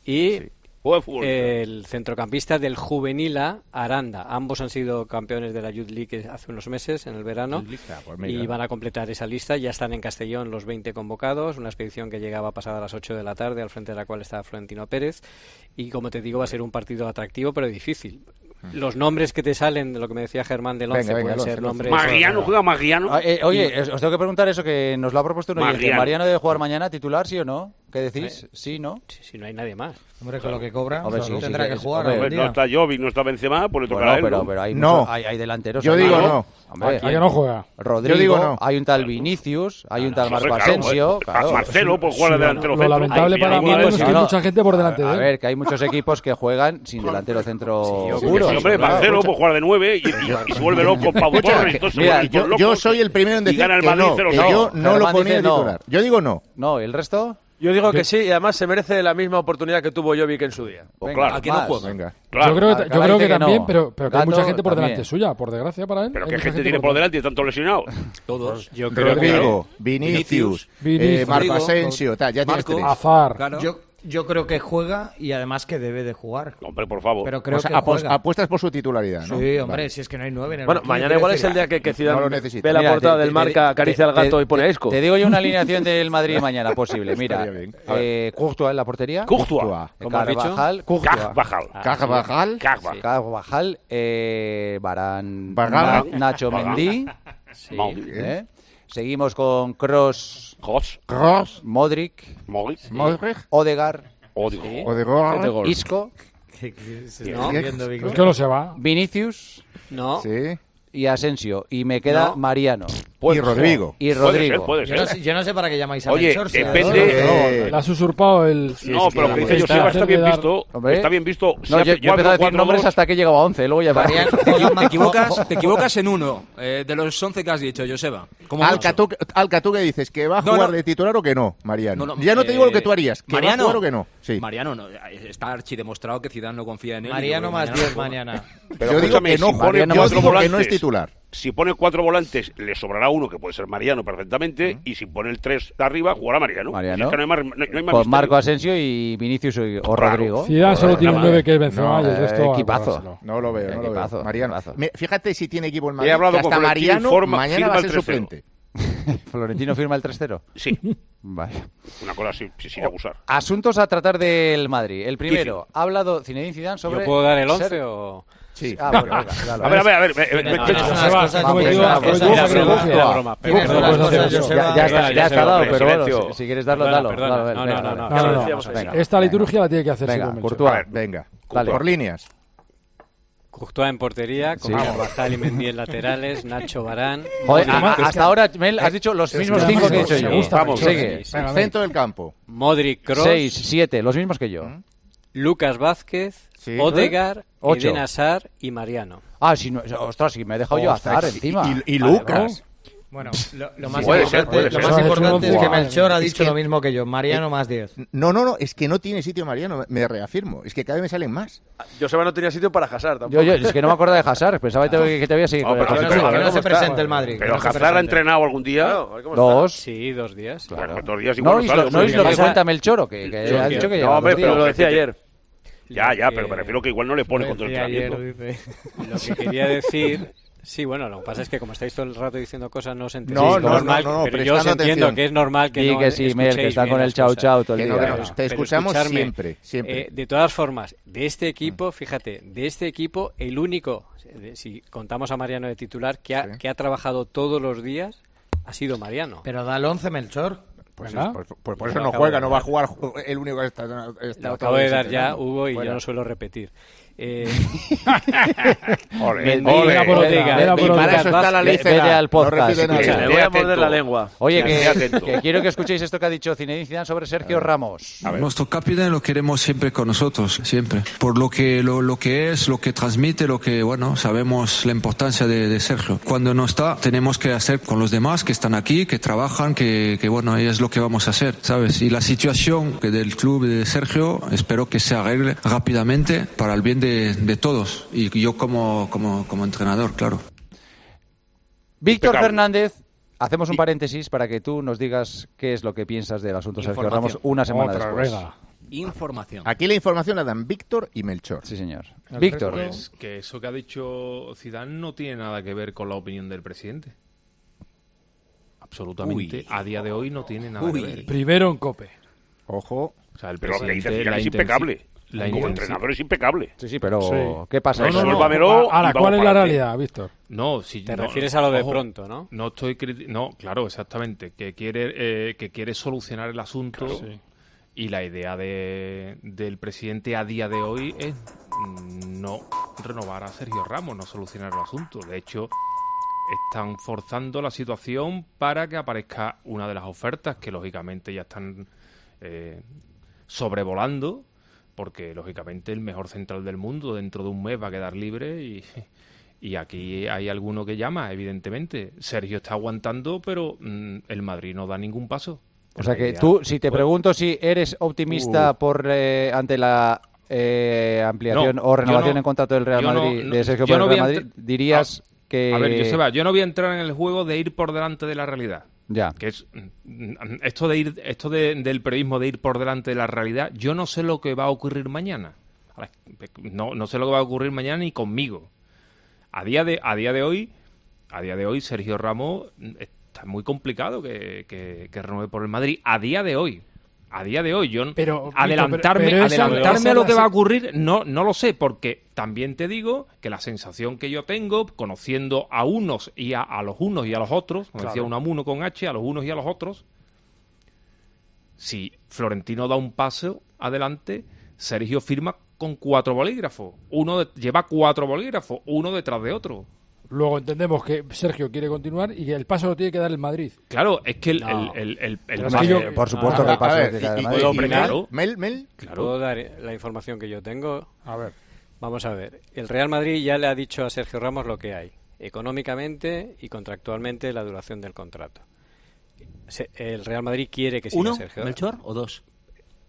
y Juega de fútbol. el centrocampista del Juvenil A, Aranda. Ambos han sido campeones de la Youth League hace unos meses, en el verano, Ah, pues mira. y van a completar esa lista. Ya están en Castellón los veinte convocados, una expedición que llegaba pasada a las ocho de la tarde, al frente de la cual estaba Florentino Pérez. Y como te digo, va a ser un partido atractivo, pero difícil. Los nombres que te salen, de lo que me decía Germán del Venga, once, venga, pueden el once, ser el once. nombres... Magliano, juega Magliano. Ah, eh, oye, os tengo que preguntar eso, que nos lo ha propuesto un oyente. Mariano. ¿Mariano debe jugar mañana titular, sí o no? ¿Qué decís? ¿Sí, no? Si, si no hay nadie más. Hombre, con lo que cobra, Hombre, o sea, sí, tendrá sí, que sí, jugar hombre, algún Hombre, no día. está Jovic, no está Benzema, pues le tocará Bueno, a él, pero, ¿no? pero hay, No. muchos- hay, hay delanteros. Yo ahí, digo ¿no? no. Hombre, ¿A que no juega? Rodrigo, Yo digo no. hay un tal Vinicius, hay un tal Hombre, Marco claro, Asensio. pues, Claro. Marcelo, pues juega de delantero Lo centro. lamentable Ay, para mira, mí igual, es que no, hay no. mucha gente por delante A de él. ver, que hay muchos equipos que juegan sin delantero centro Sí, puro. Sí, hombre, claro. Marcelo pues juega de nueve y, y- y se vuelve loco Pau Escucha, Torres. que- Entonces, mira, se vuelven yo, locos yo soy el primero en y decir gana el que Madrid no, cero que cero. yo no lo Germán ponía dice no. titular. Yo digo no. No, ¿el resto? Yo digo que sí, y además se merece la misma oportunidad que tuvo Jovic en su día. Pues Venga, claro. ¿A quién no más. juega? Venga. Claro. Yo creo, que, yo Alcalá creo dice que que también, no. pero, pero que hay Gato mucha gente por también. delante suya, por desgracia para él. Pero hay qué mucha gente tiene por delante y tanto lesionado. Todos. Yo creo que... Rodrigo, Vinicius, Vinicius. eh, Marco Rodrigo, Asensio, tal, ya tienes Marco. tres. Azar. Claro. Yo, yo creo que juega y además que debe de jugar. Hombre, por favor. Pero creo O sea, que apos- juega. apuestas por su titularidad, ¿no? Sí, hombre, Vale. si es que no hay nueve en el Bueno, banquillo, mañana quiero igual es decir- el día que, que No Zidane lo necesita. ve la Mira, portada te- del te- Marca, te- acaricia al te- gato y pone te- Esco. Te digo yo una alineación del Madrid mañana posible. Mira, Estaría bien. A ver. eh, Courtois en la portería. Courtois. ¿Cómo has dicho? Carvajal. Courtois. Carvajal. Carvajal. Carvajal. Carvajal. Eh, Varane. Varane. Na- Nacho Varane. Mendy. Mauri. ¿eh? Seguimos con Kroos, Kroos. Kroos, Modric, Modric. Modric, Odegaard, Odio. Odegaard, Isco, Que- que se No. está viendo, Víctor. Es que no se va. Vinicius No, sí, y Asensio. Y me queda No. Mariano y Rodrigo. y Puede Rodrigo. ser, puede Yo no, ser. sé, yo no sé para qué llamáis a Oye, Melchor, si a depende- dos- Eh, Le has usurpado el... No, pero lo que dice está- Joseba está bien dar- visto. Hombre. Está bien visto. Si No, yo, hace yo empecé a cuatro, decir cuatro, nombres dos, hasta que he llegado a once, luego ya Mariano- Te equivocas, te equivocas en uno eh, de los once que has dicho, Joseba. Como mucho. Alca, tú, Alca, ¿tú qué dices? ¿Que va a No, jugar no. de titular o que no, Mariano? No, no, ya no te digo eh, lo que tú harías. ¿Que Mariano. va a jugar o que no? Sí. Mariano, no, está archidemostrado que Zidane no confía en él. y Mariano yo creo más que diez juega. mañana. Pero yo digo escúchame, que no, si juega. pone Mariano yo cuatro digo que no es volantes, titular. si pone cuatro volantes, le sobrará uno, que puede ser Mariano perfectamente, uh-huh. y si pone el tres de arriba, jugará Mariano. Mariano. Es que no hay más, no, no hay más con Marco Asensio y Vinicius o, o claro. Rodrigo. Zidane solo tiene un nueve que es Benzema, no, y el resto... Equipazo. No lo veo, no lo veo. Mariano. Fíjate si tiene equipo el Madrid, He hablado que hasta con Mariano forma, mañana va a ser suplente. ¿Florentino firma el tres cero? Sí. Vale. Una cosa sin, sin abusar. Asuntos a tratar del Madrid. El primero, ha hablado Zinedine Zidane sobre... ¿Yo puedo dar el once ser... o...? Sí. Ah, bueno, venga, dale, a ver, a ver, a ver. Ya está dado, pero bueno, si quieres darlo, dalo. No, no, no. Esta liturgia la tiene que hacer. Venga, Courtois. Venga, por líneas. Courtois en portería, con Carvajal y Mendy en laterales, Nacho Varane. Joder, a, hasta ahora, Mel, has dicho los mismos cinco que he dicho yo. Vamos, sigue. Centro del campo. Modric, Kroos. Seis, siete, los mismos que yo. Lucas Vázquez, sí. Odegaard, ¿Eh? Eden Hazard y Mariano. Ah, si no, ostras, si me he dejado yo Hazard encima. Y, y, y Lucas. Bueno, lo, lo más puede importante, ser, puede lo ser. más importante es que Melchor ha dicho es que, lo mismo que yo. Mariano eh, más diez. No, no, no, es que no tiene sitio Mariano, me reafirmo. Es que cada vez me salen más. Joseba no tenía sitio para Hazard tampoco. Yo, yo, es que no me acuerdo de Hazard, pensaba que te, que te había seguido. No, pero, no, no, que no se presente el Madrid. Pero Hazard ha entrenado algún día. Claro, dos. Sí, dos días. Claro. Bueno, dos días no, no, lo, no es lo que cuenta Melchor, que, que ha dicho que lleva No, hombre, pero lo decía ayer. Ya, ya, pero me refiero que igual no le pone contra el entrenamiento. Lo que quería decir... Sí, bueno, lo que pasa es que como estáis todo el rato diciendo cosas no os entendéis. No, no, normal, no, no, pero yo os entiendo atención. que es normal que sí, no que sí, Mel, que está con el chau chau todo el día. No, no, no, te escuchamos siempre, siempre. Eh, de todas formas, de este equipo, fíjate, de este equipo, el único, si contamos a Mariano de titular, que ha, sí. que ha trabajado todos los días, ha sido Mariano. Pero da el once Melchor. Pues, es, pues, pues por eso no juega, no va a jugar el único que está... está lo acabo de dar ya, Hugo, y bueno. Yo no suelo repetir. Eh... ole, ole, para eso está la ley Vete al podcast. No le voy a morder la lengua. Oye, que, que quiero que escuchéis esto que ha dicho Zinedine Zidane sobre Sergio Ramos. Nuestro capitán lo queremos siempre con nosotros, siempre. Por lo que lo, lo que es, lo que transmite, lo que, bueno, sabemos la importancia de, de Sergio. Cuando no está, tenemos que hacer con los demás que están aquí, que trabajan, que, que bueno, es lo que vamos a hacer, ¿sabes? Y la situación que del club de Sergio, espero que se arregle rápidamente para el bien de De, de todos y yo como, como, como entrenador, claro. Víctor Fernández, hacemos un paréntesis para que tú nos digas qué es lo que piensas del asunto Sergio Ramos una semana Otra después. Rega. Información. Aquí la información la dan Víctor y Melchor. Sí, señor. Víctor. Pues que eso que ha dicho Zidane no tiene nada que ver con la opinión del presidente. Absolutamente. Uy. A día de hoy no tiene nada Uy. que ver. Primero en COPE. Ojo. O sea, el pero lo que dice presidente, Zidane es impecable. La Como entrenador es impecable. Sí, sí, pero sí. ¿qué pasa? No, no, no. Ahora, ¿cuál es la realidad, Víctor? No, si te no, refieres a lo de ojo, pronto, ¿no? No estoy criti- no, claro, exactamente, que quiere eh, que quiere solucionar el asunto claro. sí. Y la idea de, del presidente a día de hoy es no renovar a Sergio Ramos, no solucionar el asunto. De hecho, están forzando la situación para que aparezca una de las ofertas que lógicamente ya están eh, sobrevolando, porque lógicamente el mejor central del mundo dentro de un mes va a quedar libre y, y aquí hay alguno que llama, evidentemente. Sergio está aguantando, pero mmm, el Madrid no da ningún paso. O sea que tú, si te pregunto si eres optimista uh. por eh, ante la eh, ampliación no, o renovación no, en contrato del Real Madrid, no, no, de Sergio por el Real Madrid, dirías ah, que... A ver, Joseba, yo no voy a entrar en el juego de ir por delante de la realidad. Ya. Que es esto de ir, esto de, del periodismo de ir por delante de la realidad. Yo no sé lo que va a ocurrir mañana. No, no sé lo que va a ocurrir mañana ni conmigo. A día de, a día de hoy, a día de hoy, Sergio Ramos está muy complicado que, que, que renueve por el Madrid. A día de hoy. A día de hoy, yo pero, adelantarme, pero, pero adelantarme a lo que va a ocurrir, no, no lo sé, porque también te digo que la sensación que yo tengo, conociendo a unos y a, a los unos y a los otros, como claro. decía Unamuno con H, a los unos y a los otros, si Florentino da un paso adelante, Sergio firma con cuatro bolígrafos. Uno de, lleva cuatro bolígrafos, uno detrás de otro. Luego entendemos que Sergio quiere continuar y que el paso lo tiene que dar el Madrid. Claro, es que el, no. el, el, el, el, el paso, yo, por supuesto ah, que el paso ver, lo tiene que dar el Madrid. Madrid. Y, y, y, claro. Mel, Mel, claro. ¿Puedo dar la información que yo tengo? A ver. Vamos a ver. El Real Madrid ya le ha dicho a Sergio Ramos lo que hay, económicamente y contractualmente la duración del contrato. El Real Madrid quiere que siga ¿Uno, Sergio. Melchor, o dos?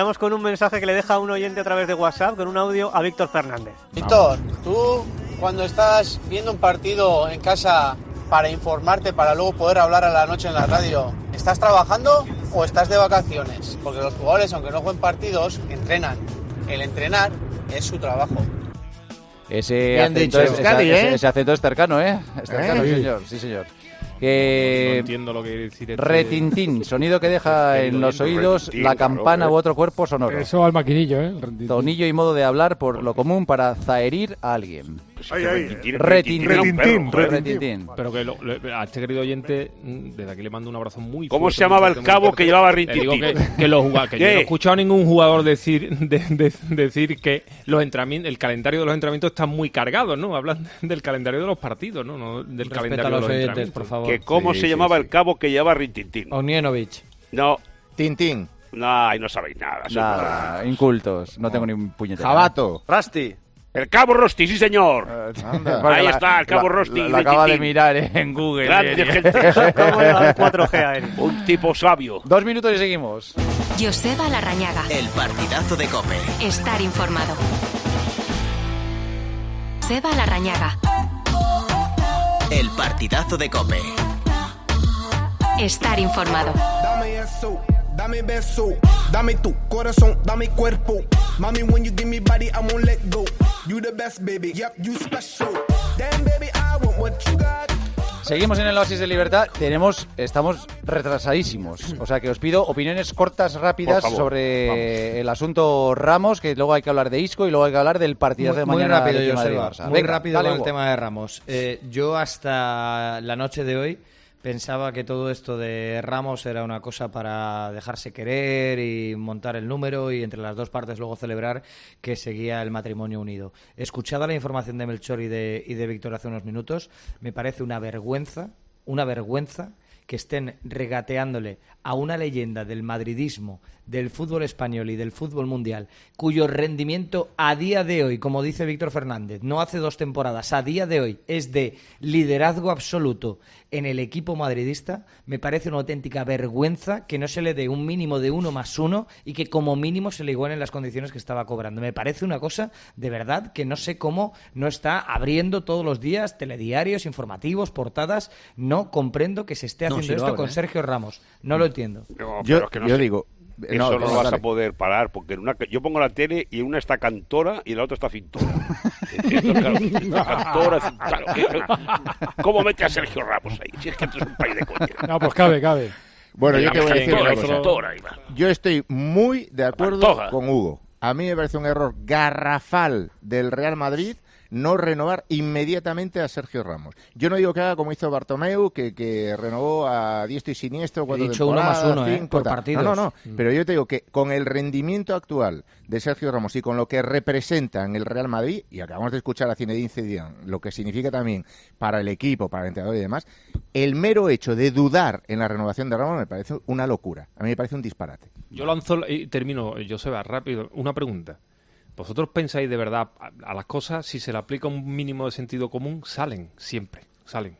terminamos con un mensaje que le deja un oyente a través de WhatsApp, con un audio a Víctor Fernández. Víctor, tú cuando estás viendo un partido en casa para informarte, para luego poder hablar a la noche en la radio, ¿estás trabajando o estás de vacaciones? Porque los jugadores, aunque no jueguen partidos, entrenan. El entrenar es su trabajo. Ese acento, es, esa, ¿eh? ese, ese acento es cercano, ¿eh? Es cercano, ¿Eh? señor. Sí, señor. Que... No, no entiendo lo que quiere decir. Este... Retintín, sonido que deja en los oídos retintín, la campana claro, u otro cuerpo sonoro. Eso al maquinillo, ¿eh? Retintín. Tonillo y modo de hablar por lo común para zaherir a alguien. Ay, ay, retintín, retintín, retintín, retintín, retintín. Pero que lo, lo, a este querido oyente, desde aquí le mando un abrazo muy fuerte. ¿Cómo se llamaba el cabo que llevaba retintín? Que, que, los jugad, que yo no he escuchado a ningún jugador decir de, de, decir que los entrenamientos, el calendario de los entrenamientos está muy cargado, ¿no? Hablan del calendario de los partidos, ¿no? no del Respeta calendario a los de los oyentes, entrenamientos. por favor. Que cómo sí, se sí, llamaba sí. el cabo que llevaba retintín. Ognienovich. No. Tintín. No, no sabéis nada. Nada, incultos. No, no tengo ni un puñetero. Jabato. Rasti. El cabo Rosti, sí señor. Uh, Ahí está, el cabo la, Rosti. Lo acaba de mirar eh, en Google. Grande eh. gente. cuatro G a él. Un tipo sabio. Dos minutos y seguimos. Joseba Larrañaga. El partidazo de COPE. Estar informado. Joseba Larrañaga. El partidazo de COPE. Estar informado. Dame eso, dame beso, dame tu corazón, dame cuerpo. Mami, when you give me body, I won't let go. You the best, baby, yep, you special. Damn, baby, I want what you got. Seguimos en el Oasis de Libertad. Tenemos, estamos retrasadísimos. O sea que os pido opiniones cortas, rápidas sobre Vamos. el asunto Ramos, que luego hay que hablar de Isco y luego hay que hablar del partidazo de mañana. Muy rápido, de Joseba. Muy Venga, rápido con el Hugo. tema de Ramos. Eh, yo hasta la noche de hoy pensaba que todo esto de Ramos era una cosa para dejarse querer y montar el número y entre las dos partes luego celebrar que seguía el matrimonio unido. Escuchada la información de Melchor y de, y de Víctor hace unos minutos, me parece una vergüenza, una vergüenza que estén regateándole a una leyenda del madridismo, del fútbol español y del fútbol mundial, cuyo rendimiento a día de hoy, como dice Víctor Fernández, no hace dos temporadas, a día de hoy es de liderazgo absoluto en el equipo madridista, me parece una auténtica vergüenza que no se le dé un mínimo de uno más uno y que como mínimo se le igualen las condiciones que estaba cobrando. Me parece una cosa de verdad que no sé cómo no está abriendo todos los días telediarios, informativos, portadas. No comprendo que se esté haciendo no, si esto abre, con ¿eh? Sergio Ramos. No lo entiendo. No, yo es que no yo sé. digo... Eso no, no lo vas dale. a poder parar, porque en una, yo pongo la tele y en una está cantora y en la otra está cintora. Esto, claro, está cantora, claro, que, ¿cómo mete a Sergio Ramos ahí? Si es que esto es un país de coña. No, pues cabe, cabe. Bueno, yo te voy a decir una cosa. Cantora, yo estoy muy de acuerdo Pantoja. con Hugo. A mí me parece un error garrafal del Real Madrid no renovar inmediatamente a Sergio Ramos. Yo no digo que haga como hizo Bartomeu, que, que renovó a diestro y siniestro cuatro He dicho uno más uno, cinco, eh, por tal. partidos. No, no, no. Mm. Pero yo te digo que con el rendimiento actual de Sergio Ramos y con lo que representa en el Real Madrid, y acabamos de escuchar a Zinedine Zidane, lo que significa también para el equipo, para el entrenador y demás, el mero hecho de dudar en la renovación de Ramos me parece una locura. A mí me parece un disparate. Yo lanzo, y termino, Joseba, rápido, una pregunta. ¿Vosotros pensáis de verdad a, a las cosas, si se le aplica un mínimo de sentido común, salen, siempre, salen?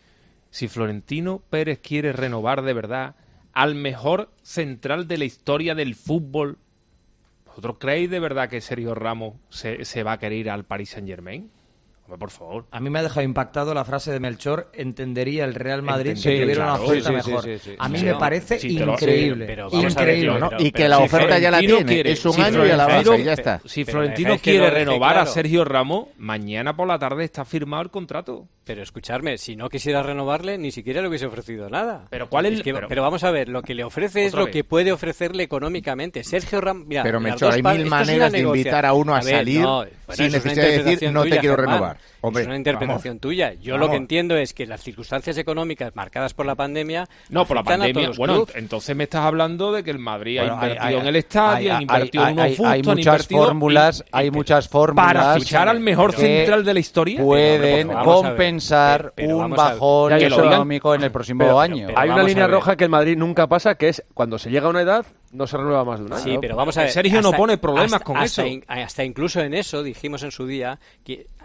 Si Florentino Pérez quiere renovar de verdad al mejor central de la historia del fútbol, ¿vosotros creéis de verdad que Sergio Ramos se, se va a querer ir al Paris Saint-Germain? Hombre, por favor. A mí me ha dejado impactado la frase de Melchor, entendería el Real Madrid Entendí, si tuviera claro, una oferta sí, sí, mejor. Sí, sí, sí, a mí sí, me no, parece sí, increíble. Pero, pero, increíble. Ver, ¿no? Pero, y que pero, la si oferta ya la tiene. Quiere, es un si año y a la base, y ya está. Si pero Florentino es que quiere lo renovar claro. a Sergio Ramos, mañana por la tarde está firmado el contrato. Pero escucharme, si no quisiera renovarle, ni siquiera le hubiese ofrecido nada. Pero ¿cuál es, es que, pero, pero vamos a ver, lo que le ofrece es lo vez. que puede ofrecerle económicamente. Sergio Ramos, mira, pero Melchor, hay mil maneras de invitar a uno a, a ver, salir no, bueno, sin necesidad de decir no tuya, te quiero Germán. renovar. Hombre, es una interpretación vamos. tuya. Yo vamos. lo que entiendo es que las circunstancias económicas marcadas por la pandemia no por la pandemia. Bueno, clubs. entonces me estás hablando de que el Madrid bueno, ha invertido hay, hay, en el estadio, hay, ha invertido hay, en unos hay, fustos, hay muchas fórmulas, y, hay muchas fórmulas para fichar al mejor central de la historia. Pueden pero, compensar pero, pero un bajón económico en el próximo pero, año. Hay una línea roja que el Madrid nunca pasa, que es cuando se llega a una edad no se renueva más de un año. Sí, pero vamos a ver. Sergio hasta, no pone problemas hasta, con hasta eso. In, hasta incluso en eso dijimos en su día que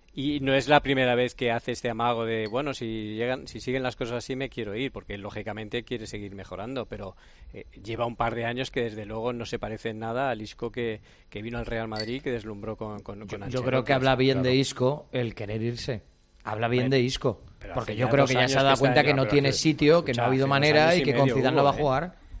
Y no es la primera vez que hace este amago de, bueno, si llegan, si siguen las cosas así me quiero ir, porque lógicamente quiere seguir mejorando, pero eh, lleva un par de años que desde luego no se parece en nada al Isco que, que vino al Real Madrid, que deslumbró con, con, con Ancelotti. Yo creo que habla bien claro. de Isco el querer irse. Habla bien Bueno, de Isco. pero Porque hace yo ya creo dos que ya se ha años dado que cuenta está que en- no pero tiene hace- sitio, que escucha, no ha habido hace dos manera años y y que medio con Zidane no hubo, va a ¿eh? jugar.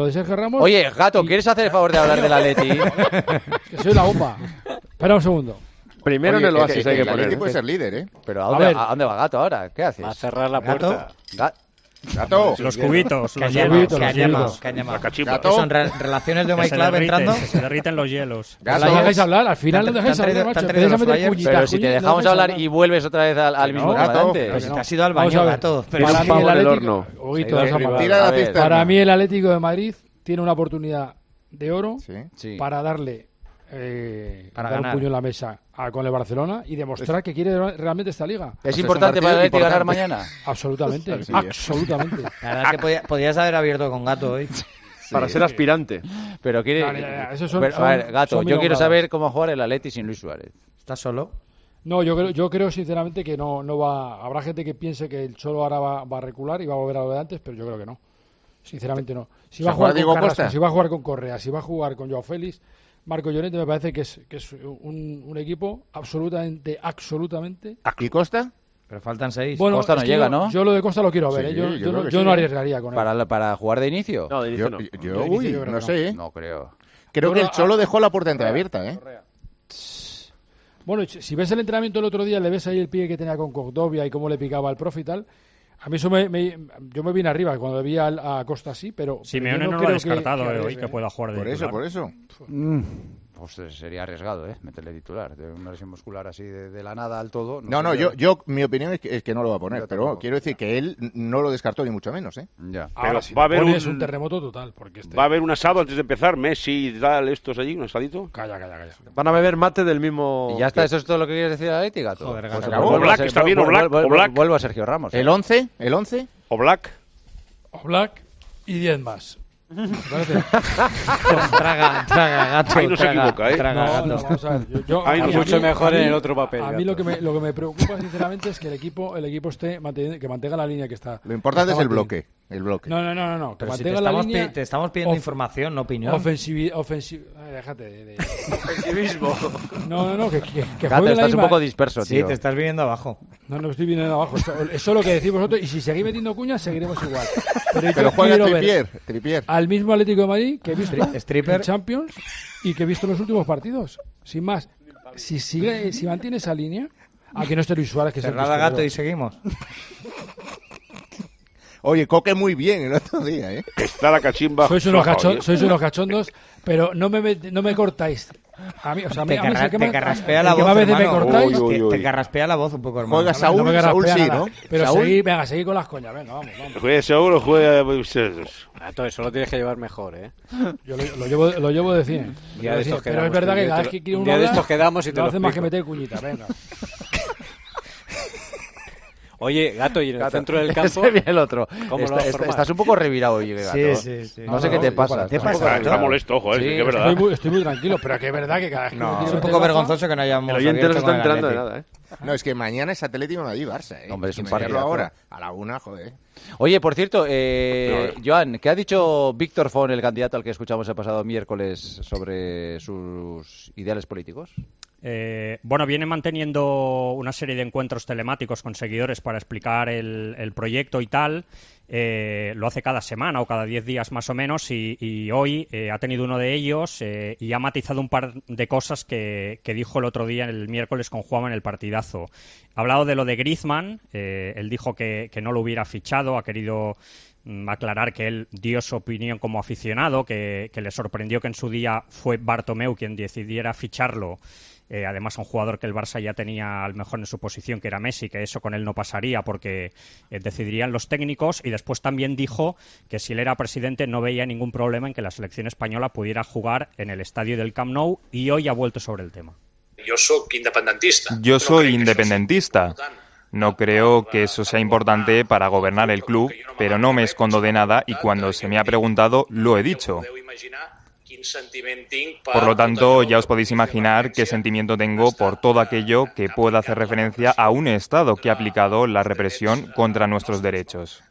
lo de Sergio Ramos. Oye, Gato, ¿quieres hacer el favor de hablar del Atleti? Que soy la bomba. Espera un segundo. Primero Oye, en el Oasis que- hay que que el Atleti poner. puede ser líder, ¿eh? Pero ¿a A dónde, ver. a dónde va Gato ahora? ¿Qué haces? Va a cerrar la ¿Gato? puerta. Ga- Gato. Los cubitos, ¿Qué los han hielos. llamado? Los ¿Qué han hielos. llamado? ¿Qué han llamado? La cachimba. Gato. ¿Qué son re- relaciones de Que My se Club derriten, entrando? que se derriten los hielos. No lo dejáis hablar, al final no ¿Te han dejáis hablar, traído- macho. te han traído Empezáis a los meter flyers? cuñitas, Pero si te cuñitas, dejamos no hablar dejáis y vuelves otra vez al, al Que mismo no, comandante. Gato. Pero si no. te has ido al Vamos baño, a ver. Gato. Para un mí pavo el en el Atlético- horno. Ojito, Se ha ido esa arriba. palabra. Tira la A ver, cisterna. Para mí el Atlético de Madrid tiene una oportunidad de oro Sí. Sí. para darle eh, Para dar un ganar. puño en la mesa a- con el Barcelona y demostrar que quiere realmente esta liga. ¿Es es importante un para el partido Atlético ganar importante. mañana? Absolutamente, Sí, absolutamente. La verdad es que podía- podías haber abierto con Gato hoy. Para ser aspirante. Pero quiere... No, ya, ya, esos son- Pero, a son- ver, Gato, son yo quiero milongadas. saber cómo va a jugar el Atleti sin Luis Suárez. ¿Estás solo? No, yo creo, yo creo sinceramente que no, no va. Habrá gente que piense que el Cholo ahora va, va a recular y va a volver a lo de antes, pero yo creo que no. Sinceramente no. Si ¿Se va a jugar juega Diego con Carrasco, Costa? si va a jugar con Correa, si va a jugar con Joao Félix, Marco Llorente, me parece que es, que es un, un equipo absolutamente, absolutamente. ¿Y Costa? Pero faltan seis. Bueno, Costa no es que llega, yo, ¿no? Yo lo de Costa lo quiero ver, Sí, ¿eh? yo, yo yo creo no, que yo sí, no ¿eh? arriesgaría con él. ¿Para, para jugar de inicio? No, de inicio Yo, no. yo, Yo uy, creo que no no. sé, ¿eh? No creo. Creo Yo que no- el Cholo ah, dejó la puerta entreabierta, ¿eh? Bueno, si ves el entrenamiento el otro día, le ves ahí el pie que tenía con Cordovia y cómo le picaba el profe y tal. A mí eso me, me- yo me vine arriba cuando vi al- a, Costa así, pero. Simeone pero yo no, lo ha creo que- descartado que eh, hoy arriesgue, que ¿eh? pueda jugar de Por eso, titular. por eso. Pues eh, sería arriesgado, ¿eh? Meterle titular. De una lesión muscular así de, de la nada al todo. No, sé, no, yo, yo, mi opinión es que, es que no lo va a poner, Yo pero tampoco. quiero decir que él no lo descartó ni mucho menos, ¿eh? Ya. Ahora, Pero si va a haber pone un- es un terremoto total, porque este... Va a haber un asado antes de empezar, Messi y tal, estos allí, un asadito. Calla, calla, calla. Van a beber mate del mismo... Y ya está, ¿eso es todo lo que quieres decir a Atleti, Gato? Joder, Pues Gato. vuelvo a Oblak, ser- está bien, vuelvo- Oblak, vuelvo- Oblak. Vuelvo a Sergio Ramos. ¿eh? ¿El once? ¿El once? O Black. Black y diez más. ¿Me parece? Traga, traga, Gato. Ahí no se traga, equivoca, ¿eh? traga, No, Gato. no, vamos a ver. Yo, yo- Ahí a no mí- se mucho a mí- mejor a mí- en el otro papel, A mí Gato. lo que, me, lo que me preocupa sinceramente es que el equipo el equipo esté manteniendo, que mantenga la línea que está. Lo importante es está el manteniendo. bloque. El bloque. No, no, no, no, no. Que Pero si te mantenga la estamos, línea. pi- te estamos pidiendo of- información, no opinión. Ofensivi, ofensivi- ay, déjate de. de- Ofensivismo. No, no, no, que, que, que Gato, juegue la estás un misma- poco disperso, Sí, tío. te estás viniendo abajo. No, no estoy viniendo abajo. Eso, eso es lo que decís vosotros. Y si seguís metiendo cuñas, seguiremos igual. Pero, yo Pero juega quiero ver Trippier, Trippier. al mismo Atlético de Madrid que he visto Stri- stripper. en Champions y que he visto en los últimos partidos. Sin más, si sigue, si mantiene esa línea, aquí no esté Luis Suárez, que es el Cerrada, pistolero. Gato, y seguimos. Oye, Coque muy bien el otro día, ¿eh? Está la cachimba. Sois unos, floja hoy, cachon- ¿eh? sois unos cachondos, pero no me, met- no me cortáis. A mí, o sea, a mí, Te, a mí es carra- el que te me- carraspea el la que voz, más veces me hermano. cortáis. Uy, uy, Te- uy. Te carraspea la voz un poco, hermano. Juega Saúl, no me Saúl carraspea sí, nada. ¿no? Pero Saúl. seguid, venga, seguid con las coñas, venga, vamos, vamos. Juega seguro, juega ustedes. Gato, eso lo tienes que llevar mejor, ¿eh? Yo lo, lo llevo, lo llevo de cien. Un día Lo de llevo estos Pero es quedamos, verdad que que un cada día vez te que lo- quiere un uno día de hablar, estos quedamos y te no lo hace más que explico. meter cuñita, venga. Oye, Gato, y en el Gato, centro del campo... ese viene el otro. ¿Cómo lo Está- vas a está- formar? estás un poco revirado hoy, Gato. Sí, sí, sí. No sé No, qué te no, pasa. ¿te estás un pasa? poco Está, revirado. está molesto, ojo, eh, Sí, que es verdad. Estoy muy, estoy muy tranquilo, pero que es verdad que cada vez que No, me tiro es Es un de poco baja- vergonzoso que no hayamos El oyente no abierto se con está el enterando de Atleti. nada, ¿eh? No, es que mañana es Atlético Madrid-Barça, ¿eh? Hombre, es un Y meterlo partidazo. ahora, a la una, joder. Oye, por cierto, eh, Joan, ¿qué ha dicho Víctor Font, el candidato al que escuchamos el pasado miércoles, sobre sus ideales políticos? Eh, bueno, viene manteniendo una serie de encuentros telemáticos con seguidores para explicar el, el proyecto y tal. Eh, lo hace cada semana o cada diez días más o menos y, y hoy eh, ha tenido uno de ellos eh, y ha matizado un par de cosas que, que dijo el otro día, el miércoles, con Juanma en el partidazo. Ha hablado de lo de Griezmann, eh, él dijo que, que no lo hubiera fichado, ha querido mm, aclarar que él dio su opinión como aficionado, que, que le sorprendió que en su día fue Bartomeu quien decidiera ficharlo. Eh, además, un jugador que el Barça ya tenía al mejor en su posición, que era Messi, que eso con él no pasaría porque eh, decidirían los técnicos. Y después también dijo que si él era presidente no veía ningún problema en que la selección española pudiera jugar en el estadio del Camp Nou, y hoy ha vuelto sobre el tema. Yo soy independentista. Yo soy independentista. No creo que eso sea importante para gobernar el club, pero no me escondo de nada y cuando se me ha preguntado lo he dicho. Por lo tanto, ya os podéis imaginar qué sentimiento tengo por todo aquello que pueda hacer referencia a un Estado que ha aplicado la represión contra nuestros derechos.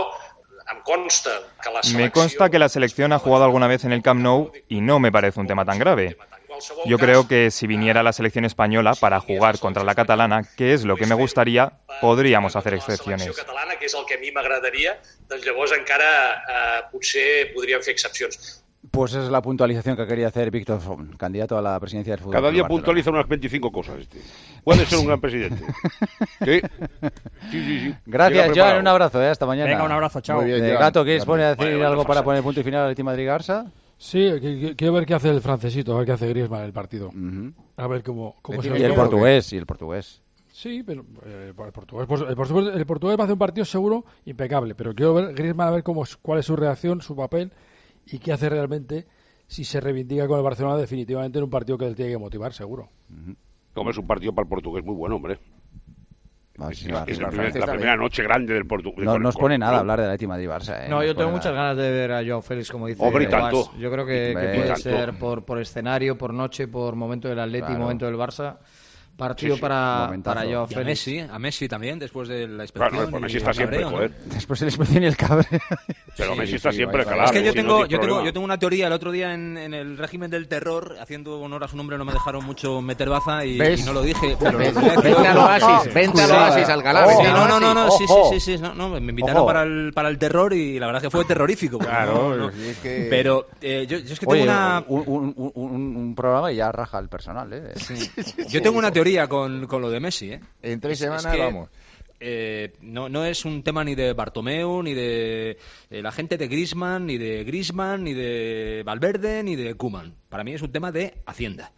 Me consta que la selección ha jugado alguna vez en el Camp Nou y no me parece un tema tan grave. Yo creo que si viniera la selección española para jugar contra la catalana, que es lo que me gustaría, podríamos hacer excepciones. catalana, que és el que a mi m'agradaria, doncs llavors encara eh, potser podríem fer excepcions. Pues esa es la puntualización que quería hacer Víctor Font, candidato a la presidencia del fútbol. Cada día puntualiza unas veinticinco cosas. Este. Puede ser un gran presidente. ¿Sí? Sí, sí, sí. Gracias, Joan. Un abrazo. ¿eh? Hasta mañana. Venga, un abrazo. Chao. Muy bien, eh, Gato, ¿quieres poner a decir vale, algo para poner punto y final al Atlético Madrid-Barça? Sí, quiero ver qué hace el francesito, a ver qué hace Griezmann en el partido. Uh-huh. A ver cómo, cómo se Y el portugués, y el portugués. Sí, pero eh, el, portugués, el, portugués, el portugués va a hacer un partido seguro impecable, pero quiero ver Griezmann a ver cómo, cuál es su reacción, su papel y qué hace realmente si se reivindica con el Barcelona definitivamente en un partido que él tiene que motivar, seguro. Uh-huh. Como es un partido para el portugués muy bueno, hombre. No, es, sí, es, va, es la, la, la primera noche grande del Portugal. No nos pone nada hablar del Atlético Madrid-Barça. ¿eh? No, no yo tengo nada. muchas ganas de ver a Joao Félix, como dice. Hombre, y tanto. Yo creo que, que puede ser por, por escenario, por noche, por momento del Atlético, claro. Momento del Barça. Partido sí, sí, para, para Joao Félix. A Messi, a Messi también, después de la inspección. Claro, pues Messi está siempre, joder. ¿no? Después de la inspección y el cabreo. Pero sí, Messi está sí, siempre calado. Es que yo tengo, no yo, tengo, yo tengo una teoría. El otro día en, en el régimen del terror, haciendo honor a su nombre, no me dejaron mucho meter baza y, y no lo dije. Pero ¿Ves? Vente al Oasis, vente al Oasis, al Galán. Sí, no, no, no, no, sí, sí, sí, sí, no, no, me invitaron para el, para el terror y la verdad que fue terrorífico. Claro, no, no. Es que... Pero eh, yo, yo es que Oye, tengo una... Un, un, un, un programa y ya raja el personal, ¿eh? Sí. Yo tengo una teoría con, con lo de Messi, ¿eh? En tres semanas es que, vamos. Eh, no, no es un tema ni de Bartomeu, ni de eh, la gente de Griezmann, ni de Griezmann, ni de Valverde, ni de Koeman. Para mí es un tema de Hacienda.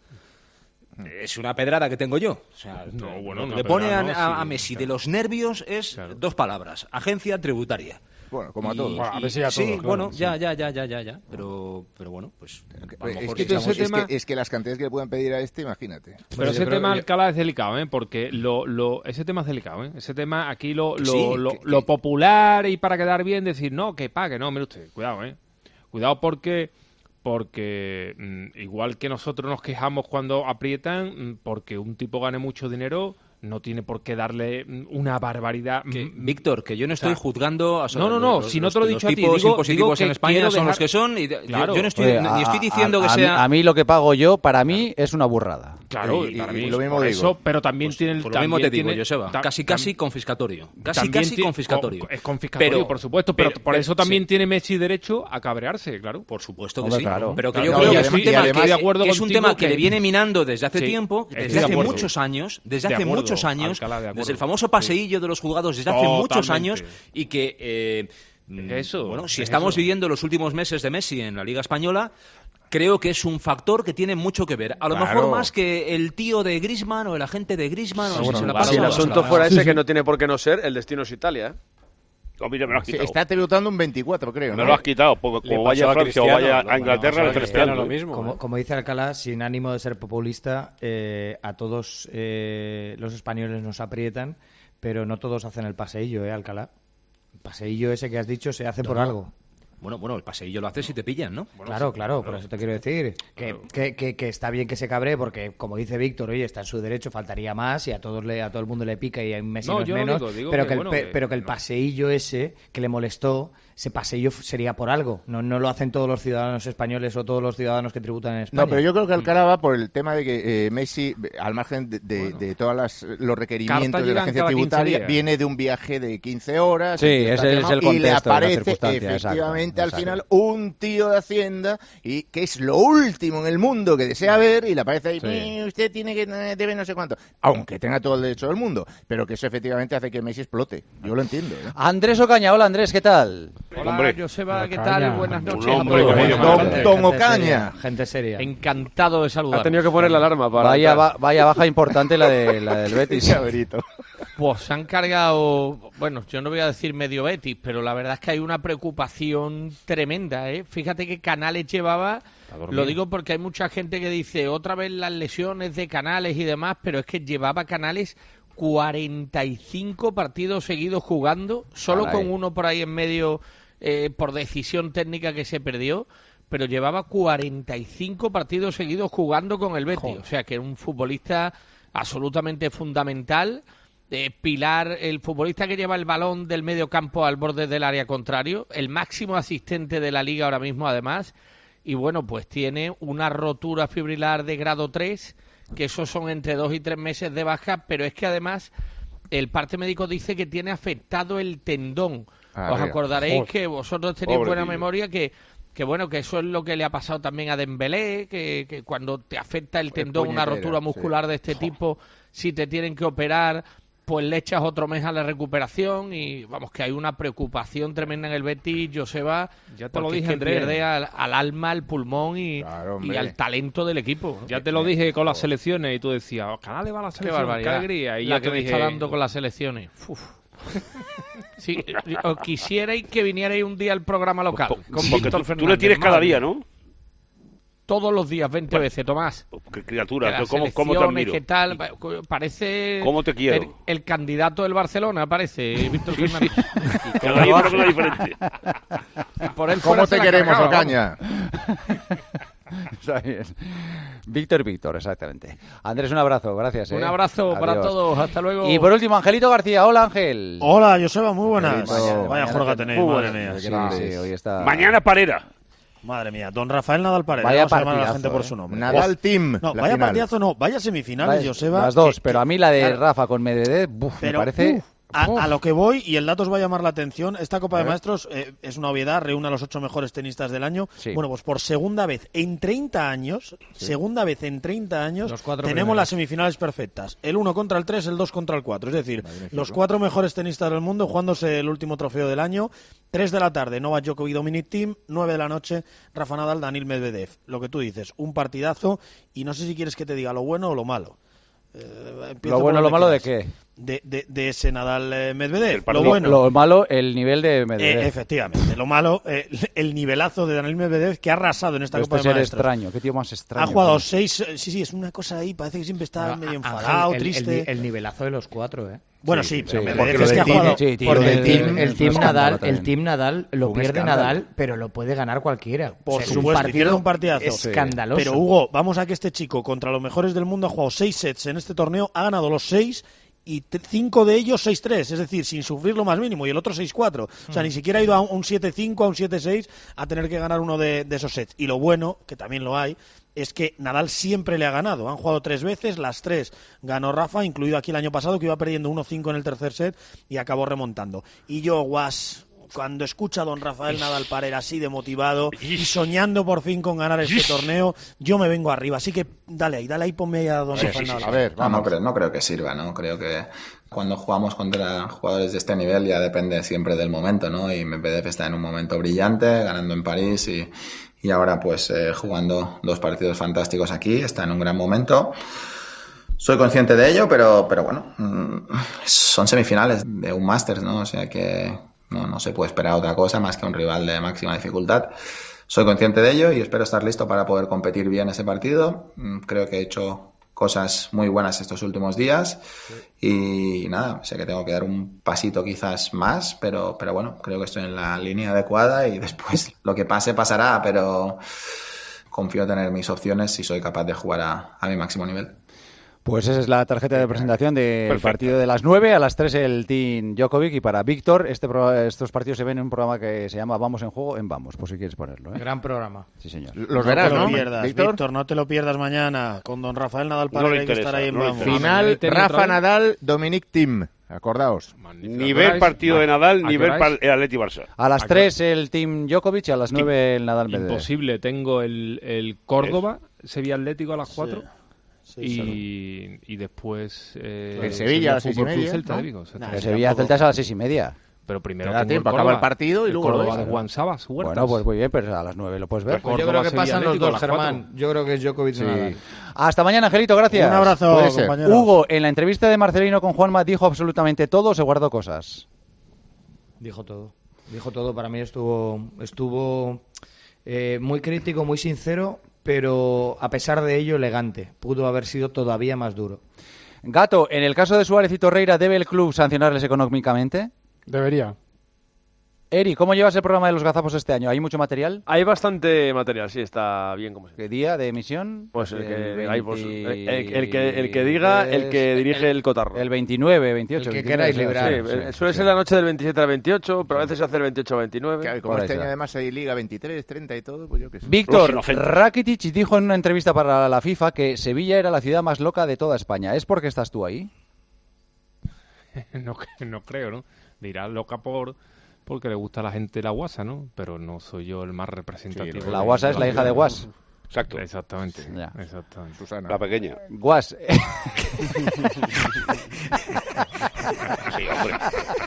Es una pedrada que tengo yo. O sea, no, bueno, lo que le pone a, no, a, a Messi sí, de los nervios es claro. dos palabras: agencia tributaria. Bueno, como a todos. Y, bueno, a ver si y, a todos, sí, claro, bueno, sí. ya, ya, ya, ya, ya, ya. Pero, pero bueno, pues. Es que, digamos, es, tema... que, es que las cantidades que le pueden pedir a este, imagínate. Pero bueno, ese tema, Alcalá, es delicado, ¿eh? Porque lo, lo, ese tema es delicado, ¿eh? Ese tema, aquí lo, lo, sí, lo, que, lo que... popular y para quedar bien, decir, no, que pague, no, mire usted, cuidado, ¿eh? Cuidado porque. Porque mmm, igual que nosotros nos quejamos cuando aprietan, mmm, porque un tipo gane mucho dinero, no tiene por qué darle una barbaridad. Que, Víctor, que yo no estoy o sea, juzgando a no, no, no, los, si no te lo he dicho a ti, tipos digo, impositivos digo en España dejar... son los que son y claro. yo, yo no estoy Oye, ni a, estoy diciendo a, que a sea mí, a mí lo que pago yo para mí es una burrada. Claro, y, y para y, mí y lo mismo por digo. eso, pero también pues, tiene el por lo mismo te digo, tiene, Joseba, ta, casi casi confiscatorio. Casi casi tiene, confiscatorio. Es confiscatorio, pero, por supuesto, pero, pero por eso también sí. tiene Messi derecho a cabrearse, claro. Por supuesto que Hombre, sí, claro. pero que claro, yo creo que es un tema que es un tema que le viene minando desde hace tiempo, desde hace muchos años, desde hace muchos años, desde el famoso paseillo de los juzgados desde hace muchos años y que eh, eso, bueno, si estamos eso. viviendo los últimos meses de Messi en la Liga Española, creo que es un factor que tiene mucho que ver. A lo claro. mejor más que el tío de Griezmann o el agente de Griezmann. Sí, o bueno, si, se la si el asunto la... fuera ese, sí, sí. que no tiene por qué no ser, el destino es Italia, ¿eh? No, mira, me lo has quitado. Está tributando un veinticuatro, creo. Me ¿no? lo has quitado, porque como vaya a Francia o vaya a Inglaterra, le Cristiano lo mismo. Como, como dice Alcalá, sin ánimo de ser populista, eh, a todos eh, los españoles nos aprietan, pero no todos hacen el paseillo, ¿eh, Alcalá? El paseillo ese que has dicho se hace no, por no. algo. Bueno, bueno, el paseillo lo haces si te pillan, ¿no? Bueno, claro, claro, por eso te quiero decir que, claro. que, que, que está bien que se cabree porque, como dice Víctor, oye, está en su derecho, faltaría más y a todos le, a todo el mundo le pica y a Messi no, no es menos, digo, digo pero, que, que, el, bueno, pe, pero que el paseillo ese que le molestó, ese paseillo sería por algo, no, no lo hacen todos los ciudadanos españoles o todos los ciudadanos que tributan en España. No, pero yo creo que Alcalá va por el tema de que eh, Messi, al margen de, de, bueno. de todos los requerimientos de la agencia tributaria, viene de un viaje de quince horas sí, ese es el y le aparece exacto, efectivamente al exacto. final un tío de Hacienda y que es lo último en el mundo que desea ver y le aparece ahí, sí. usted tiene que debe no sé cuánto, aunque tenga todo el derecho del mundo, pero que eso efectivamente hace que Messi explote. Yo lo entiendo, ¿eh? Andrés Ocaña, hola Andrés, ¿qué tal? Hola, hombre. Joseba, ¿qué tal? Buenas noches a todos. Don, don Ocaña. Gente seria. Encantado de saludar. Ha tenido que poner la alarma para... Vaya, va, vaya baja importante la, de, la del Betis. Pues se han cargado, bueno, yo no voy a decir medio Betis, pero la verdad es que hay una preocupación tremenda, ¿eh? Fíjate que Canales llevaba, lo digo porque hay mucha gente que dice otra vez las lesiones de Canales y demás, pero es que llevaba Canales cuarenta y cinco partidos seguidos jugando, solo Caray. con uno por ahí en medio eh, por decisión técnica que se perdió, pero llevaba cuarenta y cinco partidos seguidos jugando con el Betis. Joder. O sea que era un futbolista absolutamente fundamental, eh, pilar, el futbolista que lleva el balón del medio campo al borde del área contrario, el máximo asistente de la liga ahora mismo además, y bueno, pues tiene una rotura fibrilar de grado tres, que esos son entre dos y tres meses de baja, pero es que además el parte médico dice que tiene afectado el tendón. Ah, Os acordaréis Joder. que vosotros tenéis Pobre buena tío. memoria que que bueno, que eso es lo que le ha pasado también a Dembélé, que, que cuando te afecta el tendón, una rotura muscular sí. de este tipo, si te tienen que operar, pues le echas otro mes a la recuperación y vamos, que hay una preocupación tremenda en el Betis, Joseba, ya te lo dije, que Andrés. pierde al, al alma, al pulmón y, claro, y al talento del equipo. Ya te lo dije con las selecciones y tú decías, oh, Canales va a la selección, qué, qué alegría. Y la yo que te me dije, está dando con las selecciones. Uf. Sí, o quisierais que vinierais un día al programa local Por, con porque Víctor tú, Fernández. tú le tienes cada día, ¿no? Todos los días, veinte bueno, veces, Tomás. Qué criatura, que ¿cómo, ¿cómo te admiro? ¿Qué tal? Parece... ¿Cómo te quiero? El, el candidato del Barcelona, parece, Víctor sí, Fernández. Sí. Cada día una cosa diferente. Por él ¿Cómo te queremos, Ocaña? Víctor Víctor, exactamente. Andrés, un abrazo, gracias. ¿eh? Un abrazo Adiós. Para todos, hasta luego. Y por último, Angelito García. Hola, Ángel. Hola, Joseba, muy buenas. Vaya, Vaya jorga tenéis, madre mía. Sí, sí, hoy está... Mañana Parera. Madre mía, don Rafael Nadal Parera. Vaya Vamos a llamar a la gente eh. por su nombre. Nadal Team. No, vaya final. partidazo no, vaya semifinales, vaya, Joseba. Las dos, que, pero que, a mí la de claro, Rafa con Medvedev, buf, pero, me parece... Uf, A, a lo que voy, y el dato os va a llamar la atención, esta Copa de Maestros eh, es una obviedad, reúne a los ocho mejores tenistas del año. Sí. Bueno, pues por segunda vez en treinta años, sí. segunda vez en treinta años, tenemos primeros. las semifinales perfectas. El uno contra el tres, el dos contra el cuatro. Es decir, Magnífico. Los cuatro mejores tenistas del mundo jugándose el último trofeo del año. tres de la tarde, Novak Djokovic Dominic Thiem. nueve de la noche, Rafa Nadal, Daniil Medvedev. Lo que tú dices, un partidazo, y no sé si quieres que te diga lo bueno o lo malo. Eh, ¿Lo bueno o lo malo de qué? De, de, de ese Nadal eh, Medvedev. Lo bueno. Lo malo, el nivel de Medvedev. Eh, efectivamente. Lo malo, eh, el nivelazo de Daniil Medvedev, que ha arrasado en esta este Copa de Maestros. extraño, qué tío más extraño. Ha jugado seis... Sí, sí, es una cosa ahí, parece que siempre está no, medio enfadado, el, triste. El, el nivelazo de los cuatro, ¿eh? Bueno, sí, sí, pero sí, Medvedev es que ha jugado... Sí, tío, porque el, team, el, team Nadal, el Team Nadal lo pierde Nadal, pero lo puede ganar cualquiera. Por o sea, supuesto, un partido un partidazo. Escandaloso. Pero Hugo, vamos a que este chico, contra los mejores del mundo, ha jugado seis sets en este torneo, ha ganado los seis... y cinco de ellos seis tres, es decir, sin sufrir lo más mínimo, y el otro seis cuatro. O sea, ni siquiera ha ido a un siete cinco, a un siete seis, a tener que ganar uno de, de esos sets. Y lo bueno, que también lo hay, es que Nadal siempre le ha ganado. Han jugado tres veces, las tres ganó Rafa, incluido aquí el año pasado, que iba perdiendo uno cinco en el tercer set, y acabó remontando. Y yo, guas... Cuando escucha a don Rafael Nadal Parera así de motivado y soñando por fin con ganar este torneo, yo me vengo arriba. Así que dale ahí, dale ahí, ponme ahí a don sí, Rafael sí, Nadal. Sí, a ver, no, no, creo, no creo que sirva, ¿no? Creo que cuando jugamos contra jugadores de este nivel ya depende siempre del momento, ¿no? Y Medvedev está en un momento brillante, ganando en París y, y ahora pues eh, jugando dos partidos fantásticos aquí, está en un gran momento. Soy consciente de ello, pero, pero bueno, son semifinales de un Masters, ¿no? O sea que no, no se puede esperar otra cosa más que un rival de máxima dificultad. Soy consciente de ello y espero estar listo para poder competir bien ese partido. Creo que he hecho cosas muy buenas estos últimos días y nada, sé que tengo que dar un pasito quizás más, pero, pero bueno, creo que estoy en la línea adecuada y después lo que pase pasará, pero confío en tener mis opciones si soy capaz de jugar a, a mi máximo nivel. Pues esa es la tarjeta de presentación del Perfecto. partido de las nueve. A las tres el Team Djokovic. Y para Víctor, este pro, estos partidos se ven en un programa que se llama Vamos en Juego en Vamos, por si quieres ponerlo. ¿eh? Gran programa. Sí, señor. Los no verás, te lo ¿no? pierdas, Víctor? Víctor, no te lo pierdas mañana. Con don Rafael Nadal Parera no hay que estar ahí en no Vamos. Final, Rafa Nadal, Dominic Thiem. Acordaos. Ni ver partido de Nadal, ni ver el Atleti Barça. A las tres el Team Djokovic y a las nueve el Nadal Medvedev. Imposible. Tengo el, el Córdoba, Sevilla Atlético a las cuatro. Sí. Sí, y, y después eh, el Sevilla a las seis y media, Celta, ¿no? Vigo, nah, el Sevilla Celta es a las seis y media. Pero primero da tiempo, acaba el partido y el luego Córdoba lo de Juan Sabas. Huertas. Bueno, pues muy bien, pero a las nueve lo puedes ver. Pues yo creo que pasan los dos, Germán. Yo creo que es Djokovic. Sí. Hasta mañana, Angelito, gracias. Un abrazo, compañero. Hugo, en la entrevista de Marcelino con Juanma, ¿dijo absolutamente todo o se guardó cosas? Dijo todo. Dijo todo. Para mí estuvo, estuvo eh, muy crítico, muy sincero, pero a pesar de ello elegante. Pudo haber sido todavía más duro. Gato, en el caso de Suárez y Torreira, ¿debe el club sancionarles económicamente? Debería. Eri, ¿cómo llevas el programa de los gazapos este año? ¿Hay mucho material? Hay bastante material, sí, está bien como ¿Qué día de emisión? Pues el, el, que, veinte... hay, pues, el, el, el, que, el que diga, el que dirige el, el cotarro. El veintinueve, veintiocho. El que queráis librar. Sí, sí, suele sí. ser la noche del veintisiete al veintiocho, pero a veces se hace el veintiocho al veintinueve. Claro, como este año además hay Liga veintitrés, treinta y todo, pues yo qué sé. Víctor, Rakitic dijo en una entrevista para la FIFA que Sevilla era la ciudad más loca de toda España. ¿Es porque estás tú ahí? no, no creo, ¿no? Dirá loca por... porque le gusta a la gente la guasa, ¿no? Pero no soy yo el más representativo. Sí, la guasa es la hija de Guas. Exacto. Exactamente. Ya. Exactamente. Susana. La pequeña. Guas. Sí, hombre.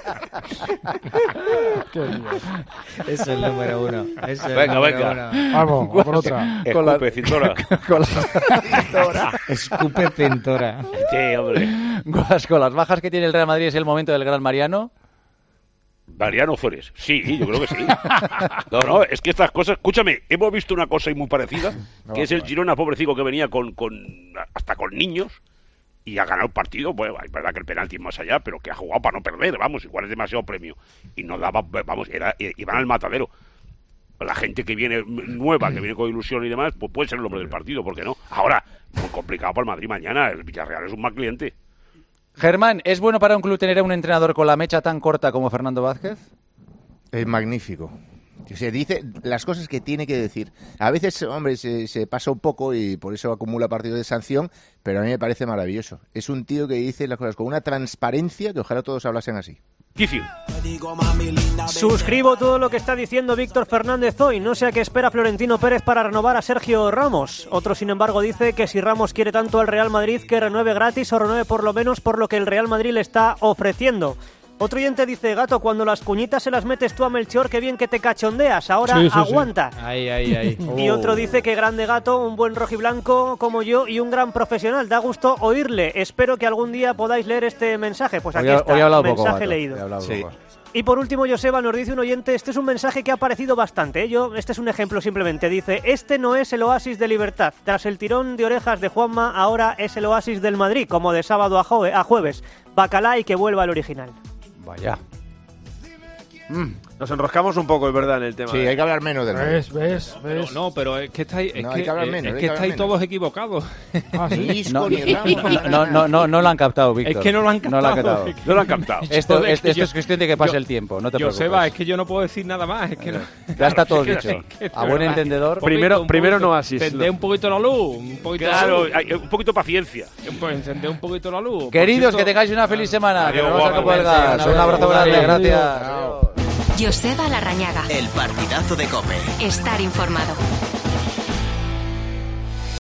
Es el número uno. Es el venga, número venga. uno. Vamos, con otra. Escupe, cintora. Con la... Escupe pintora. Sí, hombre. Guas, con las bajas que tiene el Real Madrid, ¿es el momento del gran Mariano? Mariano Flores, sí, yo creo que sí. No, no, es que estas cosas, escúchame, hemos visto una cosa muy parecida, no, que es el no. Girona, pobrecito, que venía con, con hasta con niños y ha ganado el partido. Bueno, es verdad que el penalti es más allá, pero que ha jugado para no perder, vamos, igual es demasiado premio. Y no daba, vamos, era, iban al matadero. La gente que viene nueva, que viene con ilusión y demás, pues puede ser el hombre del partido, ¿por qué no? Ahora, muy complicado para el Madrid mañana, el Villarreal es un mal cliente. Germán, ¿es bueno para un club tener a un entrenador con la mecha tan corta como Fernando Vázquez? Es magnífico. Se dice las cosas que tiene que decir. A veces, hombre, se, se pasa un poco y por eso acumula partidos de sanción, pero a mí me parece maravilloso. Es un tío que dice las cosas con una transparencia que ojalá todos hablasen así. Suscribo todo lo que está diciendo Víctor Fernández hoy. No sé a qué espera Florentino Pérez para renovar a Sergio Ramos. Otro, sin embargo, dice que si Ramos quiere tanto al Real Madrid, que renueve gratis o renueve por lo menos por lo que el Real Madrid le está ofreciendo. Otro oyente dice, Gato, cuando las cuñitas se las metes tú a Melchor, qué bien que te cachondeas, ahora sí, sí, Sí. aguanta. Ahí, ahí, ahí. Y Oh. otro dice que grande Gato, un buen rojiblanco como yo y un gran profesional. Da gusto oírle. Espero que algún día podáis leer este mensaje. Pues aquí Hoy, está, hoy he hablado mensaje poco, Gato. leído. He hablado Sí. poco. Y por último, Joseba nos dice un oyente, este es un mensaje que ha aparecido bastante, ¿eh? Yo, este es un ejemplo simplemente, dice, este no es el oasis de libertad, tras el tirón de orejas de Juanma, ahora es el oasis del Madrid, como de sábado a, jue- a jueves, bacalá y que vuelva al original. Vaya. Mm. Nos enroscamos un poco, es verdad, en el tema. Sí, hay que hablar menos del Madrid. ¿Ves, ves, ves? No, pero es que estáis, es No, que, hay que hablar eh, menos, es hay que que hablar estáis menos. todos equivocados. Ah, ¿sí? Ni Isco, No, ni Ramos. no, no, no, no lo han captado, Víctor. Es que no lo han No lo han captado. captado. No lo han captado. Esto, Joder, esto, que esto yo- es cuestión de que pase yo- el tiempo, no te Joseba, preocupes. es que yo no puedo decir nada más. Es que no. Ya está todo Es que- dicho. es que de A buen verdad. entendedor. Un poquito, Primero- un primero poquito, no así. Encender un poquito la luz. Un poquito la Claro, luz. hay- un poquito de paciencia. Pues encender un poquito la luz. Por Queridos, cierto- que tengáis una feliz semana. Adiós, Que nos vemos al guapo. campo del gas. Un abrazo grande, gracias. Joseba Larrañaga. El partidazo de COPE. Estar informado.